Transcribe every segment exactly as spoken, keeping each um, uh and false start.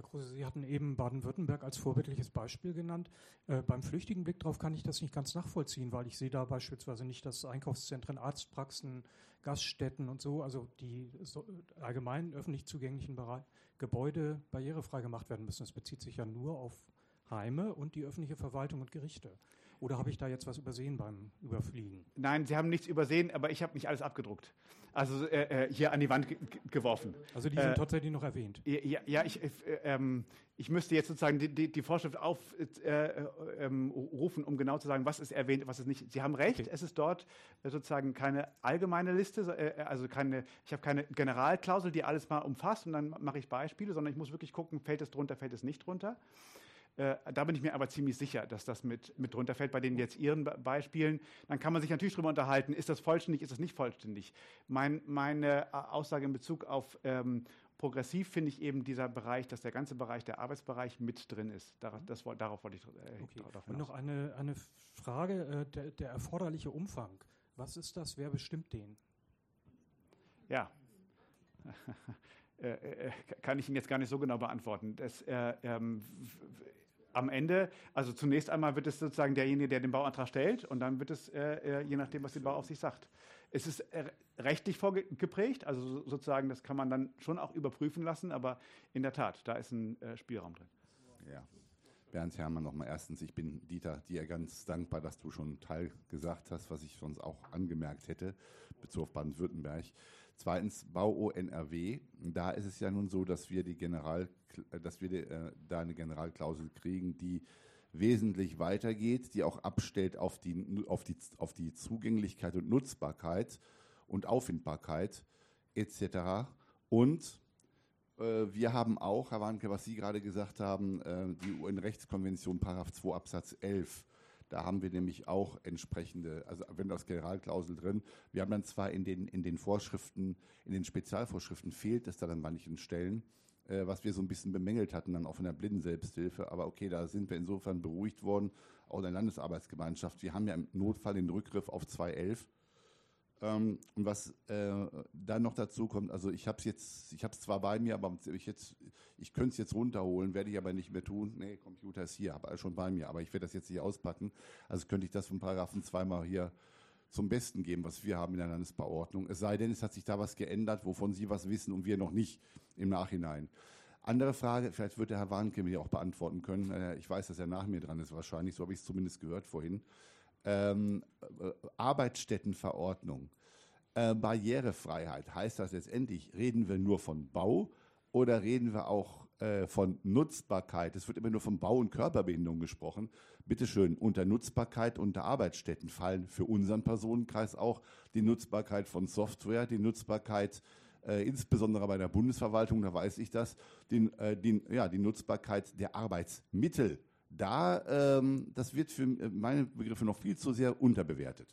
Herr Kruse, Sie hatten eben Baden-Württemberg als vorbildliches Beispiel genannt. Äh, beim flüchtigen Blick drauf kann ich das nicht ganz nachvollziehen, weil ich sehe da beispielsweise nicht, dass Einkaufszentren, Arztpraxen, Gaststätten und so, also die so, allgemein öffentlich zugänglichen Bereich, Gebäude barrierefrei gemacht werden müssen. Das bezieht sich ja nur auf Heime und die öffentliche Verwaltung und Gerichte. Oder habe ich da jetzt was übersehen beim Überfliegen? Nein, Sie haben nichts übersehen, aber ich habe nicht alles abgedruckt. Also äh, hier an die Wand ge geworfen. Also die sind äh, tatsächlich noch erwähnt? Ja, ja ich, äh, ähm, ich müsste jetzt sozusagen die, die, die Vorschrift aufrufen, äh, ähm, um genau zu sagen, was ist erwähnt, was ist nicht. Sie haben recht, okay. Es ist dort äh, sozusagen keine allgemeine Liste, äh, also keine, ich habe keine Generalklausel, die alles mal umfasst und dann mache ich Beispiele, sondern ich muss wirklich gucken, fällt es drunter, fällt es nicht drunter. Äh, da bin ich mir aber ziemlich sicher, dass das mit, mit drunter fällt. Bei den jetzt Ihren Beispielen, dann kann man sich natürlich darüber unterhalten, ist das vollständig, ist das nicht vollständig. Mein, meine Aussage in Bezug auf ähm, progressiv finde ich eben dieser Bereich, dass der ganze Bereich, der Arbeitsbereich mit drin ist. Darauf, das, darauf wollte ich äh, okay. darauf Und noch eine, eine Frage, äh, der, der erforderliche Umfang. Was ist das? Wer bestimmt den? Ja. äh, äh, kann ich Ihnen jetzt gar nicht so genau beantworten. Das, äh, ähm, am Ende, also zunächst einmal wird es sozusagen derjenige, der den Bauantrag stellt und dann wird es, äh, je nachdem, was die Bauaufsicht sagt. Es ist äh, rechtlich vorgeprägt, also sozusagen, das kann man dann schon auch überprüfen lassen, aber in der Tat, da ist ein äh, Spielraum drin. Ja, Bernd Herrmann nochmal erstens, ich bin Dieter dir ganz dankbar, dass du schon einen Teil gesagt hast, was ich sonst auch angemerkt hätte, bezogen auf Baden-Württemberg. Zweitens, Bau-O N R W, da ist es ja nun so, dass wir, die General, dass wir die, äh, da eine Generalklausel kriegen, die wesentlich weitergeht, die auch abstellt auf die, auf die, auf die Zugänglichkeit und Nutzbarkeit und Auffindbarkeit et cetera. Und äh, wir haben auch, Herr Warnke, was Sie gerade gesagt haben, äh, die U N-Rechtskonvention, Paragraph zwei Absatz elf. Da haben wir nämlich auch entsprechende, also wenn das Generalklausel drin, wir haben dann zwar in den, in den Vorschriften, in den Spezialvorschriften fehlt es dann an manchen Stellen, äh, was wir so ein bisschen bemängelt hatten, dann auch von der Blindenselbsthilfe, aber okay, da sind wir insofern beruhigt worden, auch in der Landesarbeitsgemeinschaft. Wir haben ja im Notfall den Rückgriff auf zwei elf. Ähm, und was äh, dann noch dazu kommt, also ich habe es jetzt, ich habe es zwar bei mir, aber ich, jetzt, ich könnte es jetzt runterholen, werde ich aber nicht mehr tun. Nee, Computer ist hier, aber schon bei mir, aber ich werde das jetzt nicht auspacken. Also könnte ich das von Paragraphen zweimal hier zum Besten geben, was wir haben in der Landesbauordnung. Es sei denn, es hat sich da was geändert, wovon Sie was wissen und wir noch nicht im Nachhinein. Andere Frage, vielleicht wird der Herr Warnke mir auch beantworten können. Ich weiß, dass er nach mir dran ist wahrscheinlich, so habe ich es zumindest gehört vorhin. Ähm, äh, Arbeitsstättenverordnung, äh, Barrierefreiheit, heißt das letztendlich, reden wir nur von Bau oder reden wir auch äh, von Nutzbarkeit? Es wird immer nur von Bau- und Körperbehinderung gesprochen. Bitte schön, unter Nutzbarkeit, unter Arbeitsstätten fallen für unseren Personenkreis auch die Nutzbarkeit von Software, die Nutzbarkeit äh, insbesondere bei der Bundesverwaltung, da weiß ich das, den, äh, den, ja, die Nutzbarkeit der Arbeitsmittel. Da, ähm, das wird für meine Begriffe noch viel zu sehr unterbewertet.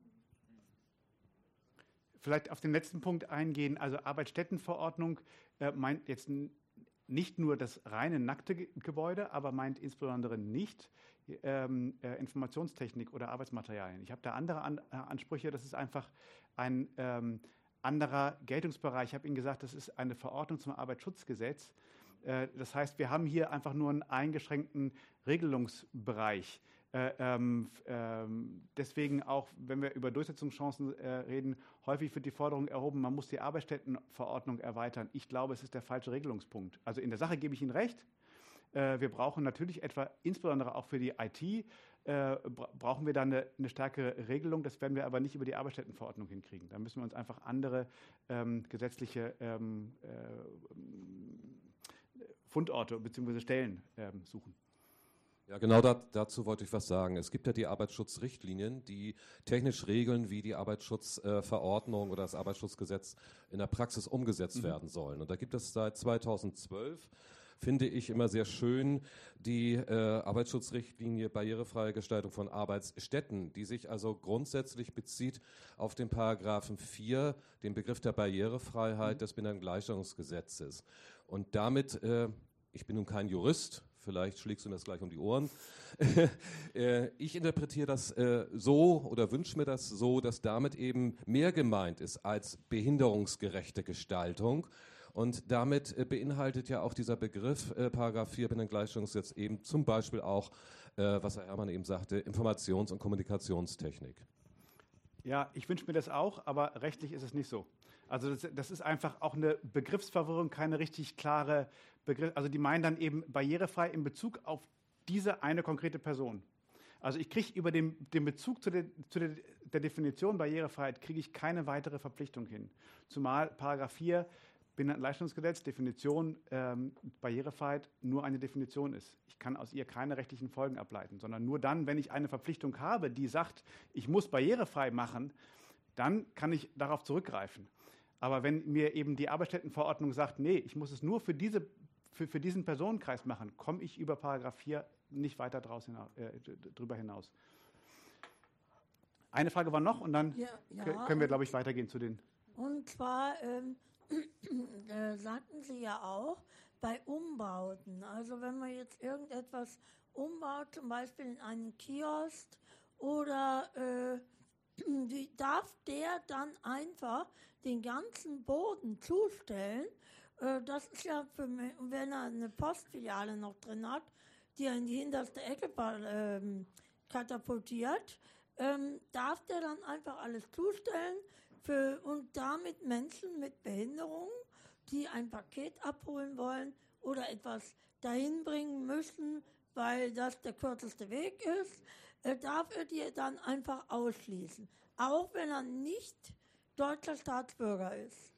Vielleicht auf den letzten Punkt eingehen. Also Arbeitsstättenverordnung äh, meint jetzt nicht nur das reine nackte Gebäude, aber meint insbesondere nicht ähm, äh, Informationstechnik oder Arbeitsmaterialien. Ich habe da andere An äh, Ansprüche. Das ist einfach ein ähm, anderer Geltungsbereich. Ich habe Ihnen gesagt, das ist eine Verordnung zum Arbeitsschutzgesetz. Das heißt, wir haben hier einfach nur einen eingeschränkten Regelungsbereich. Äh, ähm, ähm, deswegen auch, wenn wir über Durchsetzungschancen äh, reden, häufig wird die Forderung erhoben, man muss die Arbeitsstättenverordnung erweitern. Ich glaube, es ist der falsche Regelungspunkt. Also in der Sache gebe ich Ihnen recht. Äh, wir brauchen natürlich etwa, insbesondere auch für die I T, äh, brauchen wir da eine, eine stärkere Regelung. Das werden wir aber nicht über die Arbeitsstättenverordnung hinkriegen. Da müssen wir uns einfach andere ähm, gesetzliche ähm, äh, Fundorte bzw. Stellen ähm, suchen. Ja, genau da, dazu wollte ich was sagen. Es gibt ja die Arbeitsschutzrichtlinien, die technisch regeln, wie die Arbeitsschutzverordnung äh, oder das Arbeitsschutzgesetz in der Praxis umgesetzt mhm. werden sollen. Und da gibt es seit zweitausendzwölf, finde ich immer sehr schön, die äh, Arbeitsschutzrichtlinie barrierefreie Gestaltung von Arbeitsstätten, die sich also grundsätzlich bezieht auf den Paragraphen vier, den Begriff der Barrierefreiheit mhm. des Behindertengleichstellungsgesetzes. Und damit, äh, ich bin nun kein Jurist, vielleicht schlägst du mir das gleich um die Ohren, äh, ich interpretiere das äh, so oder wünsche mir das so, dass damit eben mehr gemeint ist als behinderungsgerechte Gestaltung. Und damit äh, beinhaltet ja auch dieser Begriff äh, Paragraph vier Behindertengleichstellungsgesetz eben zum Beispiel auch, äh, was Herr Herrmann eben sagte, Informations- und Kommunikationstechnik. Ja, ich wünsche mir das auch, aber rechtlich ist es nicht so. Also das, das ist einfach auch eine Begriffsverwirrung, keine richtig klare Begriff. Also die meinen dann eben barrierefrei in Bezug auf diese eine konkrete Person. Also ich kriege über den, den Bezug zu, der, zu der, der Definition Barrierefreiheit kriege ich keine weitere Verpflichtung hin. Zumal Paragraph vier Behindertenleistungsgesetz, Definition ähm, Barrierefreiheit nur eine Definition ist. Ich kann aus ihr keine rechtlichen Folgen ableiten, sondern nur dann, wenn ich eine Verpflichtung habe, die sagt, ich muss barrierefrei machen, dann kann ich darauf zurückgreifen. Aber wenn mir eben die Arbeitsstättenverordnung sagt, nee, ich muss es nur für, diese, für, für diesen Personenkreis machen, komme ich über Paragraph vier nicht weiter draus hinaus, äh, drüber hinaus. Eine Frage war noch und dann ja, ja, können wir, glaube ich, weitergehen zu den... Und zwar ähm, äh, sagten Sie ja auch, bei Umbauten, also wenn man jetzt irgendetwas umbaut, zum Beispiel in einen Kiosk oder äh, wie darf der dann einfach den ganzen Boden zustellen? Äh, das ist ja, für mich, wenn er eine Postfiliale noch drin hat, die er in die hinterste Ecke äh, katapultiert, ähm, darf der dann einfach alles zustellen für, und damit Menschen mit Behinderungen, die ein Paket abholen wollen oder etwas dahin bringen müssen, weil das der kürzeste Weg ist, äh, darf er die dann einfach ausschließen, auch wenn er nicht deutscher Staatsbürger ist.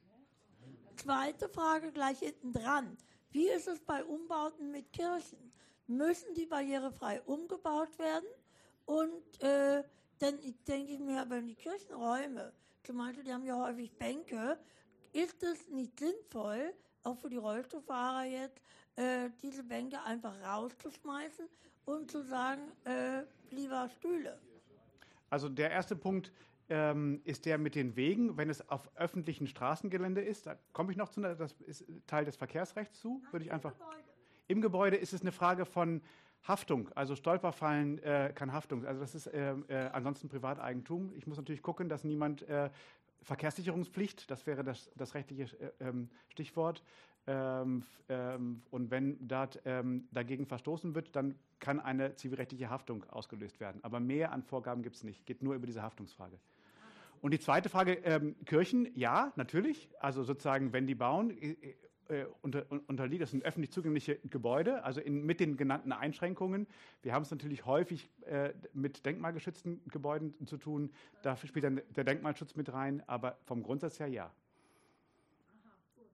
Zweite Frage gleich hinten dran. Wie ist es bei Umbauten mit Kirchen? Müssen die barrierefrei umgebaut werden? Und äh, denn ich denke mir, wenn die Kirchenräume, zum Beispiel, die haben ja häufig Bänke, ist es nicht sinnvoll, auch für die Rollstuhlfahrer jetzt, äh, diese Bänke einfach rauszuschmeißen und zu sagen, äh, lieber Stühle? Also der erste Punkt ähm, ist der mit den Wegen, wenn es auf öffentlichen Straßengelände ist, da komme ich noch zu, das ist Teil des Verkehrsrechts zu, würde ich einfach... Im Gebäude ist es eine Frage von Haftung, also Stolperfallen äh, kann Haftung, also das ist äh, äh, ansonsten Privateigentum. Ich muss natürlich gucken, dass niemand äh, Verkehrssicherungspflicht, das wäre das, das rechtliche äh, ähm, Stichwort, ähm, ähm, und wenn dort ähm, dagegen verstoßen wird, dann kann eine zivilrechtliche Haftung ausgelöst werden. Aber mehr an Vorgaben gibt es nicht, geht nur über diese Haftungsfrage. Und die zweite Frage, ähm, Kirchen, ja, natürlich, also sozusagen, wenn die bauen, äh, Äh, unter, unterliegt. Das sind öffentlich zugängliche Gebäude, also in, mit den genannten Einschränkungen. Wir haben es natürlich häufig äh, mit denkmalgeschützten Gebäuden zu tun. Da spielt dann der Denkmalschutz mit rein, aber vom Grundsatz her ja. Aha, gut.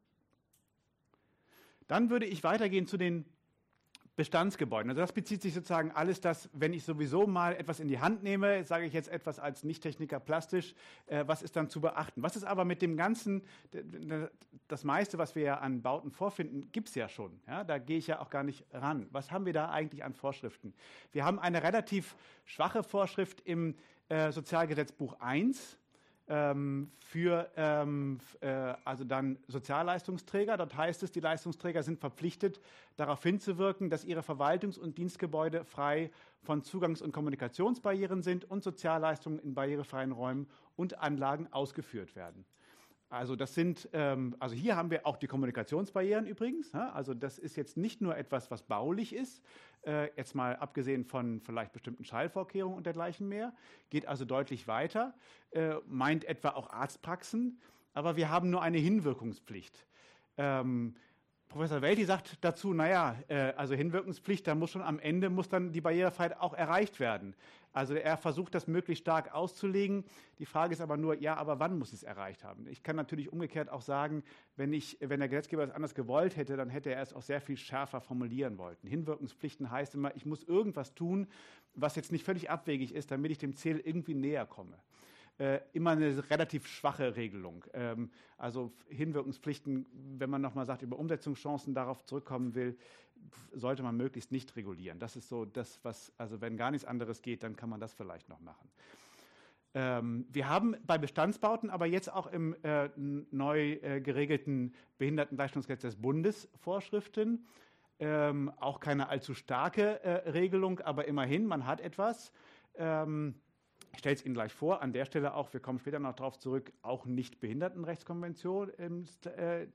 Dann würde ich weitergehen zu den Bestandsgebäuden. Also das bezieht sich sozusagen alles das, wenn ich sowieso mal etwas in die Hand nehme, sage ich jetzt etwas als Nicht-Techniker plastisch, äh, was ist dann zu beachten? Was ist aber mit dem Ganzen, das meiste, was wir ja an Bauten vorfinden, gibt es ja schon. Ja? Da gehe ich ja auch gar nicht ran. Was haben wir da eigentlich an Vorschriften? Wir haben eine relativ schwache Vorschrift im äh, Sozialgesetzbuch eins, für ähm, äh, also dann Sozialleistungsträger. Dort heißt es, die Leistungsträger sind verpflichtet, darauf hinzuwirken, dass ihre Verwaltungs- und Dienstgebäude frei von Zugangs- und Kommunikationsbarrieren sind und Sozialleistungen in barrierefreien Räumen und Anlagen ausgeführt werden. Also das sind, ähm, also hier haben wir auch die Kommunikationsbarrieren übrigens. Ja? Also das ist jetzt nicht nur etwas, was baulich ist, äh, jetzt mal abgesehen von vielleicht bestimmten Schallvorkehrungen und dergleichen mehr, geht also deutlich weiter, äh, meint etwa auch Arztpraxen, aber wir haben nur eine Hinwirkungspflicht. Ähm, Professor Welti sagt dazu, naja, äh, also Hinwirkungspflicht, da muss schon am Ende muss dann die Barrierefreiheit auch erreicht werden. Also er versucht, das möglichst stark auszulegen. Die Frage ist aber nur, ja, aber wann muss es erreicht haben? Ich kann natürlich umgekehrt auch sagen, wenn, ich, wenn der Gesetzgeber es anders gewollt hätte, dann hätte er es auch sehr viel schärfer formulieren wollen. Hinwirkungspflichten heißt immer, ich muss irgendwas tun, was jetzt nicht völlig abwegig ist, damit ich dem Ziel irgendwie näher komme. Äh, immer eine relativ schwache Regelung. Ähm, also Hinwirkungspflichten, wenn man nochmal sagt, über Umsetzungschancen darauf zurückkommen will, sollte man möglichst nicht regulieren. Das ist so das, was, also wenn gar nichts anderes geht, dann kann man das vielleicht noch machen. Ähm, wir haben bei Bestandsbauten aber jetzt auch im äh, neu äh, geregelten Behindertenleistungsgesetz des Bundes Vorschriften, ähm, auch keine allzu starke äh, Regelung, aber immerhin, man hat etwas. Ähm, Ich stelle es Ihnen gleich vor, an der Stelle auch, wir kommen später noch darauf zurück, auch nicht Behindertenrechtskonvention im, äh,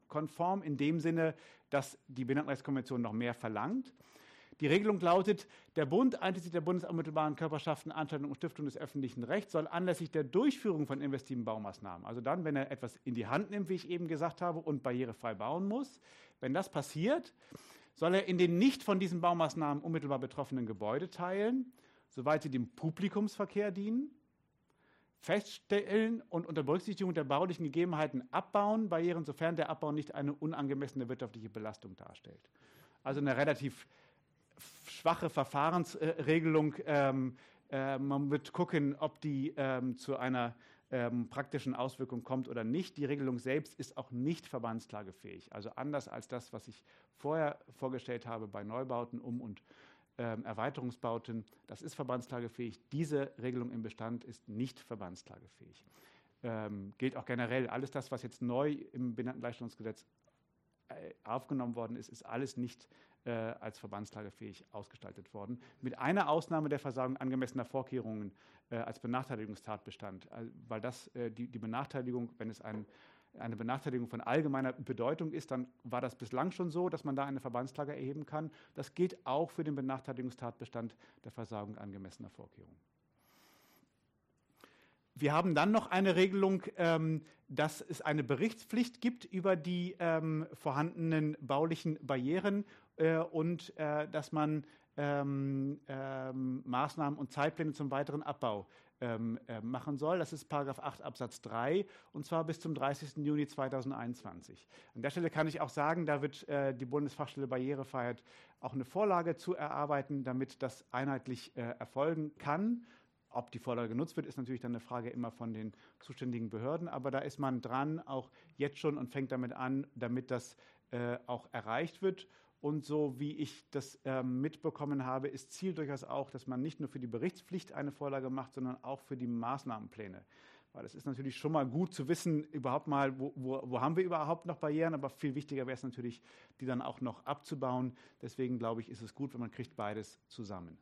konform in dem Sinne, dass die Behindertenrechtskonvention noch mehr verlangt. Die Regelung lautet, der Bund, einschließlich der bundesunmittelbaren Körperschaften, Anstalten und Stiftungen des öffentlichen Rechts, soll anlässlich der Durchführung von investiven Baumaßnahmen, also dann, wenn er etwas in die Hand nimmt, wie ich eben gesagt habe, und barrierefrei bauen muss, wenn das passiert, soll er in den nicht von diesen Baumaßnahmen unmittelbar betroffenen Gebäudeteilen, soweit sie dem Publikumsverkehr dienen, feststellen und unter Berücksichtigung der baulichen Gegebenheiten abbauen, Barrieren, sofern der Abbau nicht eine unangemessene wirtschaftliche Belastung darstellt. Also eine relativ schwache Verfahrensregelung. Ähm, äh, man wird gucken, ob die ähm, zu einer ähm, praktischen Auswirkung kommt oder nicht. Die Regelung selbst ist auch nicht verbandsklagefähig. Also anders als das, was ich vorher vorgestellt habe bei Neubauten, Um- und ähm, Erweiterungsbauten. Das ist verbandsklagefähig. Diese Regelung im Bestand ist nicht verbandsklagefähig. Ähm, gilt auch generell. Alles das, was jetzt neu im Behindertengleichstellungsgesetz äh, aufgenommen worden ist, ist alles nicht Äh, als verbandsklagefähig ausgestaltet worden. Mit einer Ausnahme der Versagung angemessener Vorkehrungen äh, als Benachteiligungstatbestand, also, weil das äh, die, die Benachteiligung, wenn es ein, eine Benachteiligung von allgemeiner Bedeutung ist, dann war das bislang schon so, dass man da eine Verbandsklage erheben kann. Das gilt auch für den Benachteiligungstatbestand der Versagung angemessener Vorkehrungen. Wir haben dann noch eine Regelung, ähm, dass es eine Berichtspflicht gibt über die ähm, vorhandenen baulichen Barrieren äh, und äh, dass man ähm, ähm, Maßnahmen und Zeitpläne zum weiteren Abbau ähm, äh, machen soll. Das ist Paragraph acht Absatz drei und zwar bis zum dreißigsten Juni zweitausendeinundzwanzig. An der Stelle kann ich auch sagen, da wird äh, die Bundesfachstelle Barrierefreiheit auch eine Vorlage zu erarbeiten, damit das einheitlich äh, erfolgen kann. Ob die Vorlage genutzt wird, ist natürlich dann eine Frage immer von den zuständigen Behörden. Aber da ist man dran, auch jetzt schon, und fängt damit an, damit das äh, auch erreicht wird. Und so wie ich das äh, mitbekommen habe, ist Ziel durchaus auch, dass man nicht nur für die Berichtspflicht eine Vorlage macht, sondern auch für die Maßnahmenpläne. Weil es ist natürlich schon mal gut zu wissen, überhaupt mal, wo, wo, wo haben wir überhaupt noch Barrieren. Aber viel wichtiger wäre es natürlich, die dann auch noch abzubauen. Deswegen glaube ich, ist es gut, wenn man kriegt beides zusammen.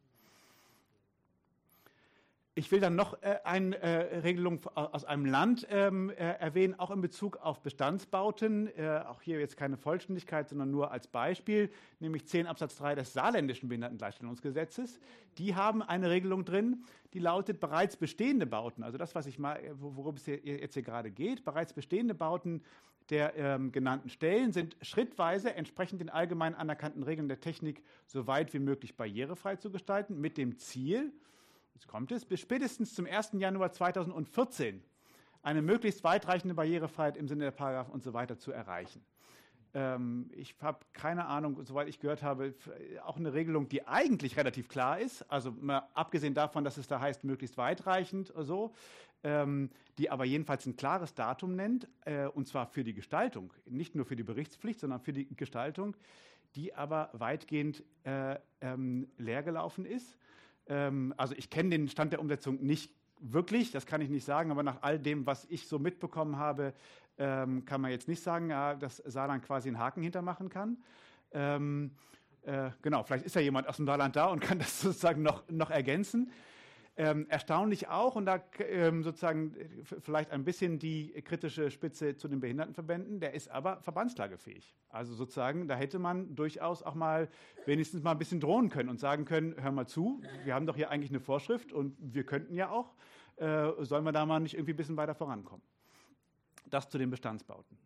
Ich will dann noch äh, eine äh, Regelung aus einem Land ähm, äh, erwähnen, auch in Bezug auf Bestandsbauten. Äh, auch hier jetzt keine Vollständigkeit, sondern nur als Beispiel, nämlich zehn Absatz drei des saarländischen Behindertengleichstellungsgesetzes. Die haben eine Regelung drin, die lautet, bereits bestehende Bauten, also das, was ich mal, worum es hier, jetzt hier gerade geht, bereits bestehende Bauten der ähm, genannten Stellen sind schrittweise entsprechend den allgemein anerkannten Regeln der Technik so weit wie möglich barrierefrei zu gestalten, mit dem Ziel, jetzt kommt es, bis spätestens zum ersten Januar zweitausendvierzehn eine möglichst weitreichende Barrierefreiheit im Sinne der Paragraphen und so weiter zu erreichen. Ähm, ich habe keine Ahnung, soweit ich gehört habe, auch eine Regelung, die eigentlich relativ klar ist, also mal abgesehen davon, dass es da heißt, möglichst weitreichend oder so, ähm, die aber jedenfalls ein klares Datum nennt, äh, und zwar für die Gestaltung, nicht nur für die Berichtspflicht, sondern für die Gestaltung, die aber weitgehend äh, ähm, leergelaufen ist. Also ich kenne den Stand der Umsetzung nicht wirklich, das kann ich nicht sagen, aber nach all dem, was ich so mitbekommen habe, ähm, kann man jetzt nicht sagen, ja, dass Saarland quasi einen Haken hintermachen kann. Ähm, äh, genau, vielleicht ist ja jemand aus dem Saarland da und kann das sozusagen noch, noch ergänzen. Ähm, erstaunlich auch, und da ähm, sozusagen vielleicht ein bisschen die kritische Spitze zu den Behindertenverbänden, der ist aber verbandsklagefähig. Also sozusagen, da hätte man durchaus auch mal wenigstens mal ein bisschen drohen können und sagen können, hör mal zu, wir haben doch hier eigentlich eine Vorschrift und wir könnten ja auch, äh, sollen wir da mal nicht irgendwie ein bisschen weiter vorankommen. Das zu den Bestandsbauten.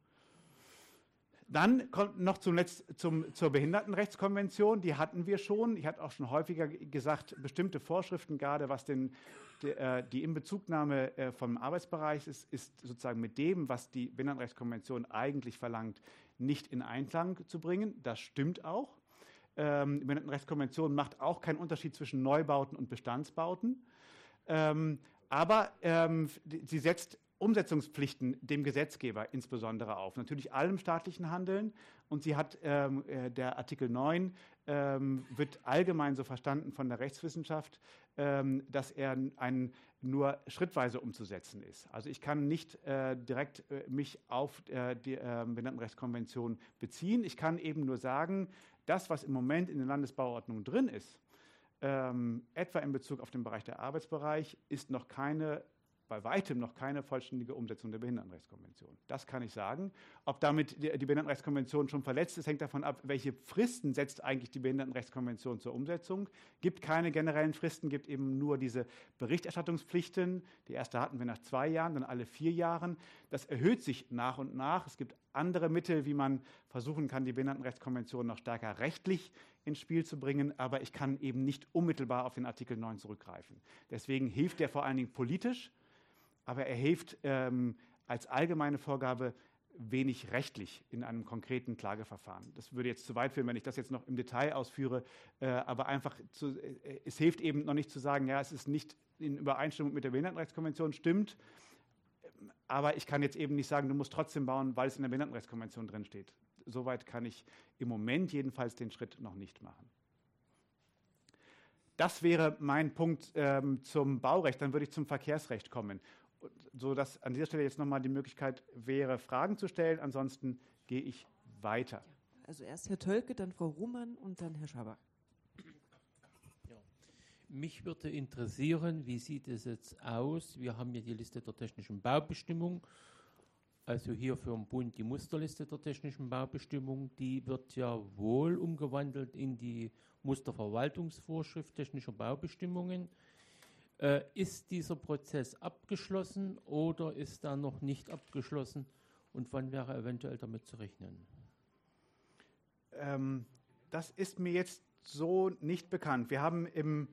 Dann kommt noch zum Letz-, zum, zur Behindertenrechtskonvention, die hatten wir schon. Ich hatte auch schon häufiger gesagt, bestimmte Vorschriften, gerade was den, die, äh, die Inbezugnahme äh, vom Arbeitsbereich ist, ist sozusagen mit dem, was die Behindertenrechtskonvention eigentlich verlangt, nicht in Einklang zu bringen. Das stimmt auch. Ähm, die Behindertenrechtskonvention macht auch keinen Unterschied zwischen Neubauten und Bestandsbauten. Ähm, aber ähm, sie setzt Umsetzungspflichten dem Gesetzgeber insbesondere auf. Natürlich allem staatlichen Handeln. Und sie hat, ähm, der Artikel neun ähm, wird allgemein so verstanden von der Rechtswissenschaft, ähm, dass er ein nur schrittweise umzusetzen ist. Also ich kann nicht äh, direkt äh, mich auf äh, die äh, Behindertenrechtskonvention beziehen. Ich kann eben nur sagen, das, was im Moment in den Landesbauordnungen drin ist, ähm, etwa in Bezug auf den Bereich der Arbeitsbereich, ist noch keine bei weitem noch keine vollständige Umsetzung der Behindertenrechtskonvention. Das kann ich sagen. Ob damit die, die Behindertenrechtskonvention schon verletzt ist, hängt davon ab, welche Fristen setzt eigentlich die Behindertenrechtskonvention zur Umsetzung. Gibt keine generellen Fristen, gibt eben nur diese Berichterstattungspflichten. Die erste hatten wir nach zwei Jahren, dann alle vier Jahren. Das erhöht sich nach und nach. Es gibt andere Mittel, wie man versuchen kann, die Behindertenrechtskonvention noch stärker rechtlich ins Spiel zu bringen, aber ich kann eben nicht unmittelbar auf den Artikel neun zurückgreifen. Deswegen hilft der vor allen Dingen politisch, aber er hilft ähm, als allgemeine Vorgabe wenig rechtlich in einem konkreten Klageverfahren. Das würde jetzt zu weit führen, wenn ich das jetzt noch im Detail ausführe, äh, aber einfach, zu, äh, es hilft eben noch nicht zu sagen, ja, es ist nicht in Übereinstimmung mit der Behindertenrechtskonvention, stimmt, aber ich kann jetzt eben nicht sagen, du musst trotzdem bauen, weil es in der Behindertenrechtskonvention drin steht. Soweit kann ich im Moment jedenfalls den Schritt noch nicht machen. Das wäre mein Punkt ähm, zum Baurecht. Dann würde ich zum Verkehrsrecht kommen, sodass an dieser Stelle jetzt nochmal die Möglichkeit wäre, Fragen zu stellen. Ansonsten gehe ich weiter. Also erst Herr Tölke, dann Frau Ruhmann und dann Herr Schaber. Ja. Mich würde interessieren, wie sieht es jetzt aus? Wir haben ja die Liste der technischen Baubestimmung. Also hier für den Bund die Musterliste der technischen Baubestimmung, die wird ja wohl umgewandelt in die Musterverwaltungsvorschrift technischer Baubestimmungen. Äh, ist dieser Prozess abgeschlossen oder ist er noch nicht abgeschlossen und wann wäre eventuell damit zu rechnen? Ähm, das ist mir jetzt so nicht bekannt. Wir haben im,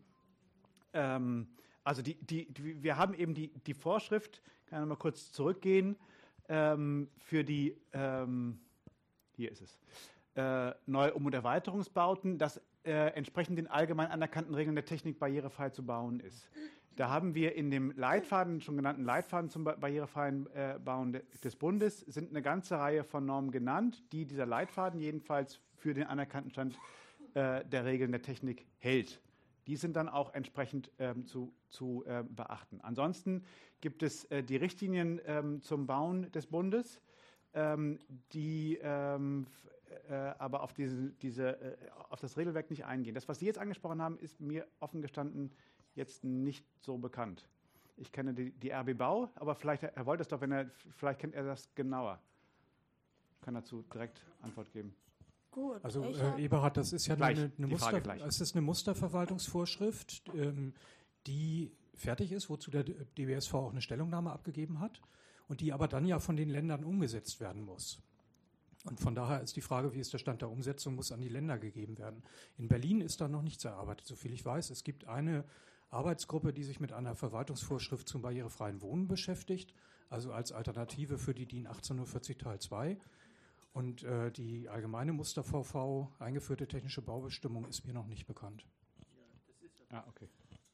ähm, also die, die, die, wir haben eben die, die Vorschrift, kann ich mal kurz zurückgehen, Ähm, für die, ähm, hier ist es, äh, Neu- Um- und Erweiterungsbauten, das äh, entsprechend den allgemein anerkannten Regeln der Technik barrierefrei zu bauen ist. Da haben wir in dem Leitfaden, schon genannten Leitfaden zum barrierefreien äh, Bauen de, des Bundes, sind eine ganze Reihe von Normen genannt, die dieser Leitfaden jedenfalls für den anerkannten Stand äh, der Regeln der Technik hält. Die sind dann auch entsprechend ähm, zu, zu äh, beachten. Ansonsten gibt es äh, die Richtlinien ähm, zum Bauen des Bundes, ähm, die ähm, äh, aber auf, diese, diese, äh, auf das Regelwerk nicht eingehen. Das, was Sie jetzt angesprochen haben, ist mir offen gestanden jetzt nicht so bekannt. Ich kenne die, die R B Bau, aber vielleicht, Herr Woltersdorf, wenn er, vielleicht kennt er das genauer. Kann dazu direkt Antwort geben. Gut, Also ich äh, hab- Eberhard, das ist ja Gleich, eine, eine, die Frage Muster, gleich. es ist eine Musterverwaltungsvorschrift, ähm, die fertig ist, wozu der D B S V auch eine Stellungnahme abgegeben hat und die aber dann ja von den Ländern umgesetzt werden muss. Und von daher ist die Frage, wie ist der Stand der Umsetzung, muss an die Länder gegeben werden. In Berlin ist da noch nichts erarbeitet, soviel ich weiß. Es gibt eine Arbeitsgruppe, die sich mit einer Verwaltungsvorschrift zum barrierefreien Wohnen beschäftigt, also als Alternative für die D I N achtzehnhundertvierzig Teil zwei. Und äh, die allgemeine Muster-V V, eingeführte technische Baubestimmung, ist mir noch nicht bekannt. Ah, okay.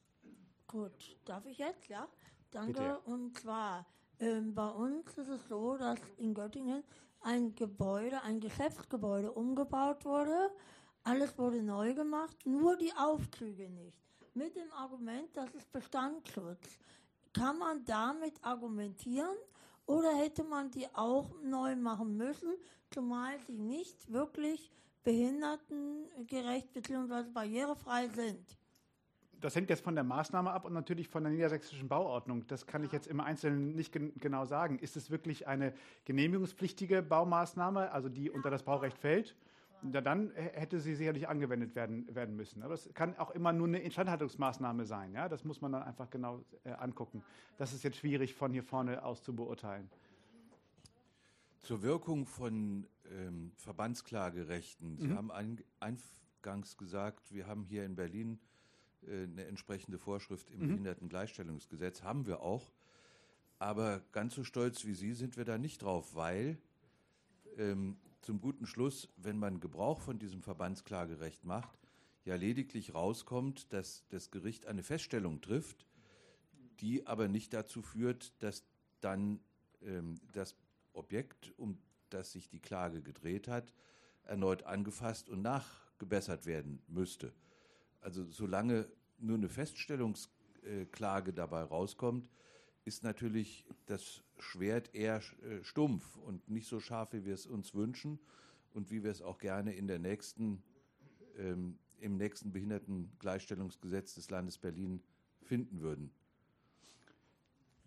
Gut, darf ich jetzt? Ja, danke. Bitte, ja. Und zwar, ähm, bei uns ist es so, dass in Göttingen ein Gebäude, ein Geschäftsgebäude umgebaut wurde. Alles wurde neu gemacht, nur die Aufzüge nicht. Mit dem Argument, das ist Bestandsschutz. Kann man damit argumentieren oder hätte man die auch neu machen müssen, zumal sie nicht wirklich behindertengerecht bzw. barrierefrei sind? Das hängt jetzt von der Maßnahme ab und natürlich von der niedersächsischen Bauordnung. Das kann ich jetzt im Einzelnen nicht gen- genau sagen. Ist es wirklich eine genehmigungspflichtige Baumaßnahme, also die unter das Baurecht fällt? Ja, dann h- hätte sie sicherlich angewendet werden, werden müssen. Aber es kann auch immer nur eine Instandhaltungsmaßnahme sein. Ja? Das muss man dann einfach genau äh, angucken. Das ist jetzt schwierig von hier vorne aus zu beurteilen. Zur Wirkung von ähm, Verbandsklagerechten. Sie haben ein, eingangs gesagt, wir haben hier in Berlin äh, eine entsprechende Vorschrift im Mhm. Behindertengleichstellungsgesetz. Haben wir auch. Aber ganz so stolz wie Sie sind wir da nicht drauf, weil ähm, zum guten Schluss, wenn man Gebrauch von diesem Verbandsklagerecht macht, ja lediglich rauskommt, dass das Gericht eine Feststellung trifft, die aber nicht dazu führt, dass dann ähm, das Objekt, um das sich die Klage gedreht hat, erneut angefasst und nachgebessert werden müsste. Also solange nur eine Feststellungsklage dabei rauskommt, ist natürlich das Schwert eher äh, stumpf und nicht so scharf, wie wir es uns wünschen und wie wir es auch gerne in der nächsten, ähm, im nächsten Behindertengleichstellungsgesetz des Landes Berlin finden würden.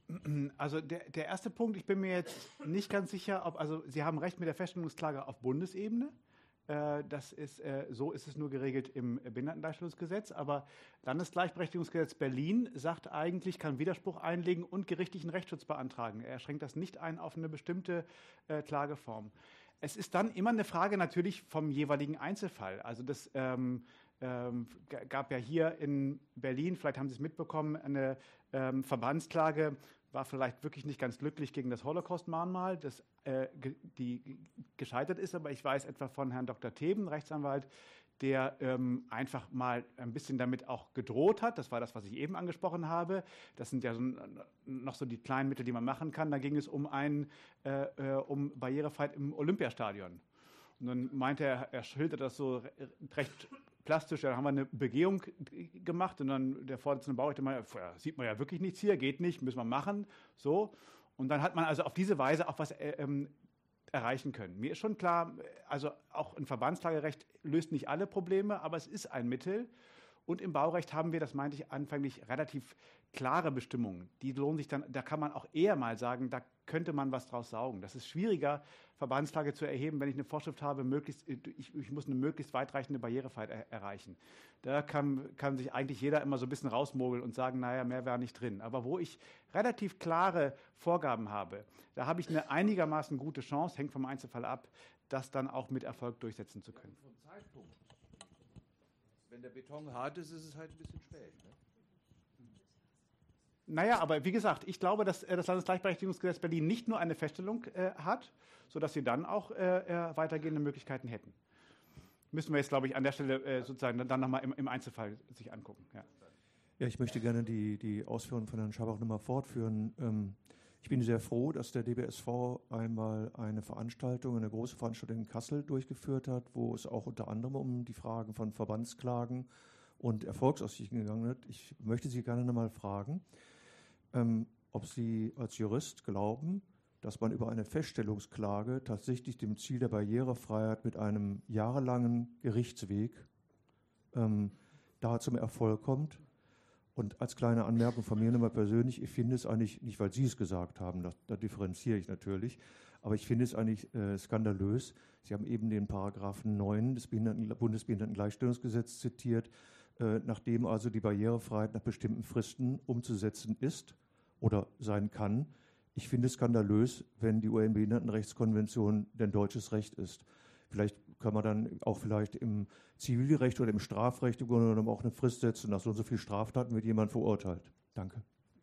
Also der, der erste Punkt, ich bin mir jetzt nicht ganz sicher, ob, also Sie haben recht mit der Feststellungsklage auf Bundesebene. Äh, das ist, äh, so ist es nur geregelt im Behindertengleichstellungsgesetz. Aber Landesgleichberechtigungsgesetz Berlin sagt eigentlich, kann Widerspruch einlegen und gerichtlichen Rechtsschutz beantragen. Er schränkt das nicht ein auf eine bestimmte äh, Klageform. Es ist dann immer eine Frage natürlich vom jeweiligen Einzelfall. Also das ähm, ähm, gab ja hier in Berlin, vielleicht haben Sie es mitbekommen, eine ähm, Verbandsklage, war vielleicht wirklich nicht ganz glücklich gegen das Holocaust-Mahnmal, das äh, ge- die gescheitert ist. Aber ich weiß etwa von Herrn Doktor Theben, Rechtsanwalt, der ähm, einfach mal ein bisschen damit auch gedroht hat. Das war das, was ich eben angesprochen habe. Das sind ja so, noch so die kleinen Mittel, die man machen kann. Da ging es um, ein, äh, um Barrierefreiheit im Olympiastadion. Und dann meinte er, er schildert das so recht plastisch. Da haben wir eine Begehung gemacht und dann der Vorsitzende Baurechte meinte, ja, sieht man ja wirklich nichts hier, geht nicht, müssen wir machen. So. Und dann hat man also auf diese Weise auch was äh, ähm, erreichen können. Mir ist schon klar, also auch ein Verbandsklagerecht löst nicht alle Probleme, aber es ist ein Mittel. Und im Baurecht haben wir, das meinte ich anfänglich, relativ klare Bestimmungen. Die lohnen sich dann, da kann man auch eher mal sagen, da könnte man was draus saugen. Das ist schwieriger, Verbandsklage zu erheben, wenn ich eine Vorschrift habe, möglichst, ich, ich muss eine möglichst weitreichende Barrierefreiheit er, erreichen. Da kann, kann sich eigentlich jeder immer so ein bisschen rausmogeln und sagen, naja, mehr wäre nicht drin. Aber wo ich relativ klare Vorgaben habe, da habe ich eine einigermaßen gute Chance, hängt vom Einzelfall ab, das dann auch mit Erfolg durchsetzen zu können. Vom Zeitpunkt. Wenn der Beton hart ist, ist es halt ein bisschen spät. Ne? Naja, aber wie gesagt, ich glaube, dass äh, das Landesgleichberechtigungsgesetz Berlin nicht nur eine Feststellung äh, hat, sodass sie dann auch äh, äh, weitergehende Möglichkeiten hätten. Müssen wir jetzt, glaube ich, an der Stelle äh, sozusagen dann nochmal im, im Einzelfall sich angucken. Ja. Ja, ich möchte gerne die, die Ausführungen von Herrn Schabach nochmal fortführen. Ähm, ich bin sehr froh, dass der D B S V einmal eine Veranstaltung, eine große Veranstaltung in Kassel durchgeführt hat, wo es auch unter anderem um die Fragen von Verbandsklagen und Erfolgsaussichten gegangen ist. Ich möchte Sie gerne nochmal fragen, ähm, ob Sie als Jurist glauben, dass man über eine Feststellungsklage tatsächlich dem Ziel der Barrierefreiheit mit einem jahrelangen Gerichtsweg ähm, da zum Erfolg kommt. Und als kleine Anmerkung von mir nochmal persönlich, ich finde es eigentlich, nicht weil Sie es gesagt haben, da, da differenziere ich natürlich, aber ich finde es eigentlich äh, skandalös. Sie haben eben den Paragraphen neun des Behinderten, Bundesbehindertengleichstellungsgesetzes zitiert, äh, nachdem also die Barrierefreiheit nach bestimmten Fristen umzusetzen ist oder sein kann. Ich finde es skandalös, wenn die U N-Behindertenrechtskonvention denn deutsches Recht ist. Vielleicht kann man dann auch vielleicht im Zivilrecht oder im Strafrecht im Grunde genommen auch eine Frist setzen. Nach so und so viel Straftaten wird jemand verurteilt. Danke.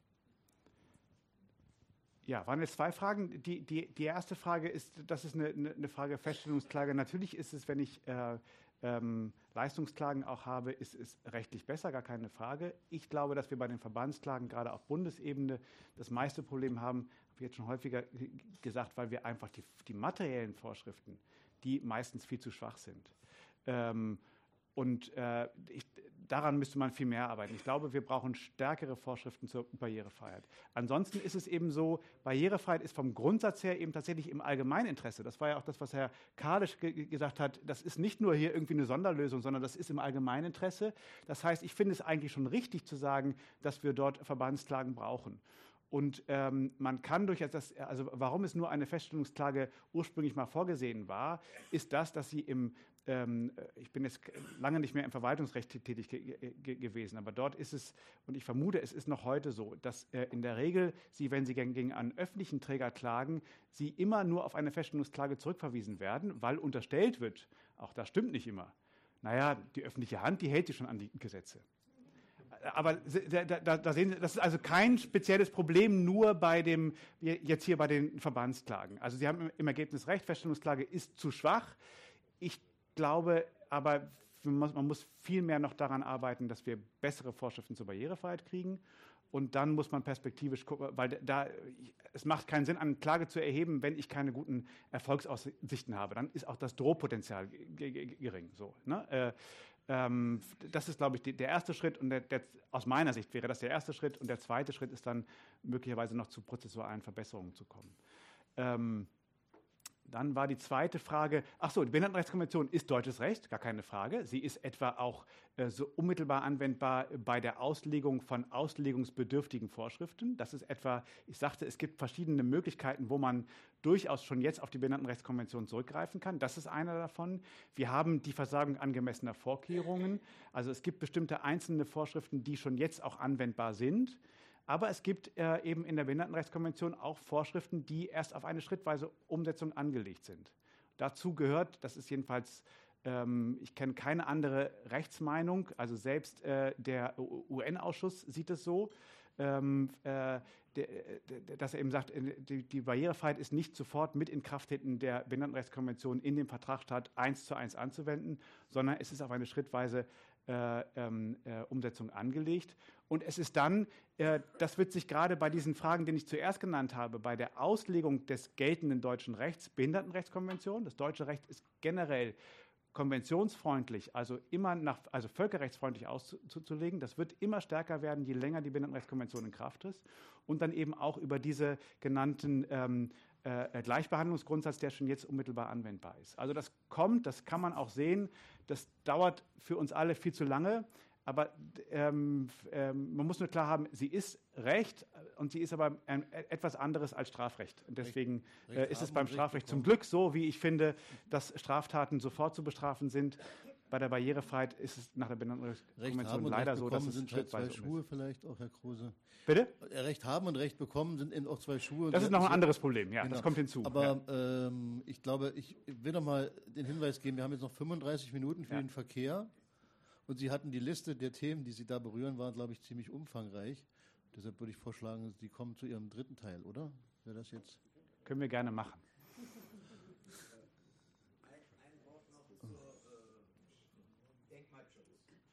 Ja, waren jetzt zwei Fragen. Die, die, die erste Frage ist, das ist eine, eine Frage Feststellungsklage. Natürlich ist es, wenn ich äh, ähm, Leistungsklagen auch habe, ist es rechtlich besser, gar keine Frage. Ich glaube, dass wir bei den Verbandsklagen gerade auf Bundesebene das meiste Problem haben, habe ich jetzt schon häufiger gesagt, weil wir einfach die, die materiellen Vorschriften, die meistens viel zu schwach sind. Ähm, und äh, ich, daran müsste man viel mehr arbeiten. Ich glaube, wir brauchen stärkere Vorschriften zur Barrierefreiheit. Ansonsten ist es eben so, Barrierefreiheit ist vom Grundsatz her eben tatsächlich im Allgemeininteresse. Das war ja auch das, was Herr Kalisch ge- gesagt hat. Das ist nicht nur hier irgendwie eine Sonderlösung, sondern das ist im Allgemeininteresse. Das heißt, ich finde es eigentlich schon richtig zu sagen, dass wir dort Verbandsklagen brauchen. Und ähm, man kann durchaus, das, also warum es nur eine Feststellungsklage ursprünglich mal vorgesehen war, ist das, dass sie im, ähm, ich bin jetzt lange nicht mehr im Verwaltungsrecht tätig ge ge gewesen, aber dort ist es, und ich vermute, es ist noch heute so, dass äh, in der Regel Sie, wenn Sie gegen, gegen einen öffentlichen Träger klagen, Sie immer nur auf eine Feststellungsklage zurückverwiesen werden, weil unterstellt wird, auch das stimmt nicht immer, naja, die öffentliche Hand, die hält sich schon an die Gesetze. Aber da, da, da sehen Sie, das ist also kein spezielles Problem nur bei dem, jetzt hier bei den Verbandsklagen. Also Sie haben im Ergebnis recht, Feststellungsklage ist zu schwach. Ich glaube aber, man muss viel mehr noch daran arbeiten, dass wir bessere Vorschriften zur Barrierefreiheit kriegen. Und dann muss man perspektivisch gucken, weil da, es macht keinen Sinn, eine Klage zu erheben, wenn ich keine guten Erfolgsaussichten habe. Dann ist auch das Drohpotenzial gering. So, ne? äh, ähm, das ist, glaube ich, die, der erste Schritt. Und der, der, aus meiner Sicht wäre das der erste Schritt. Und der zweite Schritt ist dann möglicherweise noch zu prozessualen Verbesserungen zu kommen. Ähm, Dann war die zweite Frage, ach so, die Behindertenrechtskonvention ist deutsches Recht, gar keine Frage. Sie ist etwa auch äh, so unmittelbar anwendbar bei der Auslegung von auslegungsbedürftigen Vorschriften. Das ist etwa, ich sagte, es gibt verschiedene Möglichkeiten, wo man durchaus schon jetzt auf die Behindertenrechtskonvention zurückgreifen kann. Das ist einer davon. Wir haben die Versagung angemessener Vorkehrungen. Also es gibt bestimmte einzelne Vorschriften, die schon jetzt auch anwendbar sind. Aber es gibt äh, eben in der Behindertenrechtskonvention auch Vorschriften, die erst auf eine schrittweise Umsetzung angelegt sind. Dazu gehört, das ist jedenfalls, ähm, ich kenne keine andere Rechtsmeinung, also selbst äh, der U N-Ausschuss sieht es so, ähm, äh, der, der, dass er eben sagt, die, die Barrierefreiheit ist nicht sofort mit Inkrafttreten der Behindertenrechtskonvention in dem Vertrag statt eins zu eins anzuwenden, sondern es ist auf eine schrittweise Äh, ähm, äh, Umsetzung angelegt. Und es ist dann, äh, das wird sich gerade bei diesen Fragen, die ich zuerst genannt habe, bei der Auslegung des geltenden deutschen Rechts, Behindertenrechtskonvention, das deutsche Recht ist generell konventionsfreundlich, also immer nach, also völkerrechtsfreundlich auszulegen. Das wird immer stärker werden, je länger die Behindertenrechtskonvention in Kraft ist. Und dann eben auch über diese genannten ähm, äh, Gleichbehandlungsgrundsatz, der schon jetzt unmittelbar anwendbar ist. Also das kommt, das kann man auch sehen. Das dauert für uns alle viel zu lange. Aber ähm, ähm, man muss nur klar haben, sie ist Recht und sie ist aber ein, etwas anderes als Strafrecht. Und deswegen Recht, Recht äh, ist es beim Strafrecht zum Glück so, wie ich finde, dass Straftaten sofort zu bestrafen sind. Bei der Barrierefreiheit ist es nach der Behindertenrechtskonvention leider so, dass es sind halt zwei Schuhe ist. Vielleicht auch, Herr Kruse. Bitte? Recht haben und Recht bekommen sind eben auch zwei Schuhe. Das ist noch ein anderes Problem, ja, genau. Das kommt hinzu. Aber ja. ähm, ich glaube, ich will noch mal den Hinweis geben, wir haben jetzt noch fünfunddreißig Minuten für ja. den Verkehr. Und Sie hatten die Liste der Themen, die Sie da berühren, waren, glaube ich, ziemlich umfangreich. Deshalb würde ich vorschlagen, Sie kommen zu Ihrem dritten Teil, oder? Wäre das jetzt? Können wir gerne machen. Ein Wort noch zur äh, Denkmalschutz.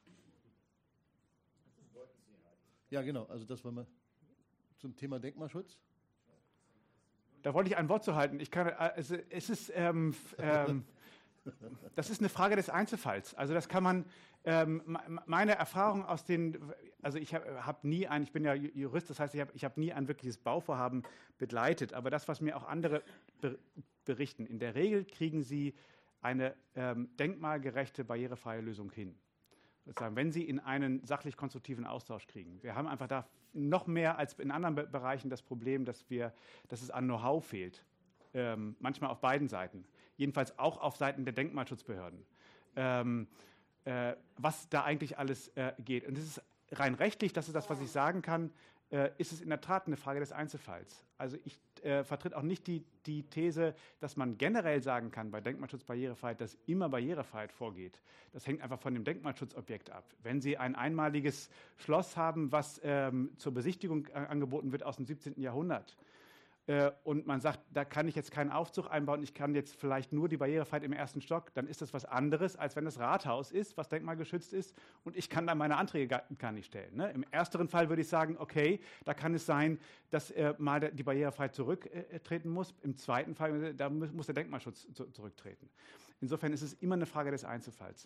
Das wollten Sie halt. Ja, genau. Also das wollen wir zum Thema Denkmalschutz. Da wollte ich ein Wort zu halten. Ich kann, also es ist, ähm, ähm, das ist eine Frage des Einzelfalls. Also das kann man, ähm, meine Erfahrung aus den, also ich habe hab nie ein, ich bin ja Jurist, das heißt, ich habe ich hab nie ein wirkliches Bauvorhaben begleitet, aber das, was mir auch andere ber berichten, in der Regel kriegen sie eine ähm, denkmalgerechte, barrierefreie Lösung hin. Sozusagen, wenn sie in einen sachlich-konstruktiven Austausch kriegen. Wir haben einfach da noch mehr als in anderen Be Bereichen das Problem, dass, wir, dass es an Know-how fehlt. Ähm, manchmal auf beiden Seiten. Jedenfalls auch auf Seiten der Denkmalschutzbehörden. Ähm, äh, was da eigentlich alles äh, geht. Und das ist rein rechtlich, das ist das, was ich sagen kann, äh, ist es in der Tat eine Frage des Einzelfalls. Also ich äh, vertritt auch nicht die, die These, dass man generell sagen kann bei Denkmalschutz, Barrierefreiheit, dass immer Barrierefreiheit vorgeht. Das hängt einfach von dem Denkmalschutzobjekt ab. Wenn Sie ein einmaliges Schloss haben, was ähm, zur Besichtigung äh, angeboten wird aus dem siebzehnten Jahrhundert, und man sagt, da kann ich jetzt keinen Aufzug einbauen, ich kann jetzt vielleicht nur die Barrierefreiheit im ersten Stock, dann ist das was anderes, als wenn das Rathaus ist, was denkmalgeschützt ist, und ich kann da meine Anträge gar, gar nicht stellen. Ne? Im ersteren Fall würde ich sagen, okay, da kann es sein, dass äh, mal der, die Barrierefreiheit zurücktreten äh, muss. Im zweiten Fall, da muss, muss der Denkmalschutz zu, zurücktreten. Insofern ist es immer eine Frage des Einzelfalls.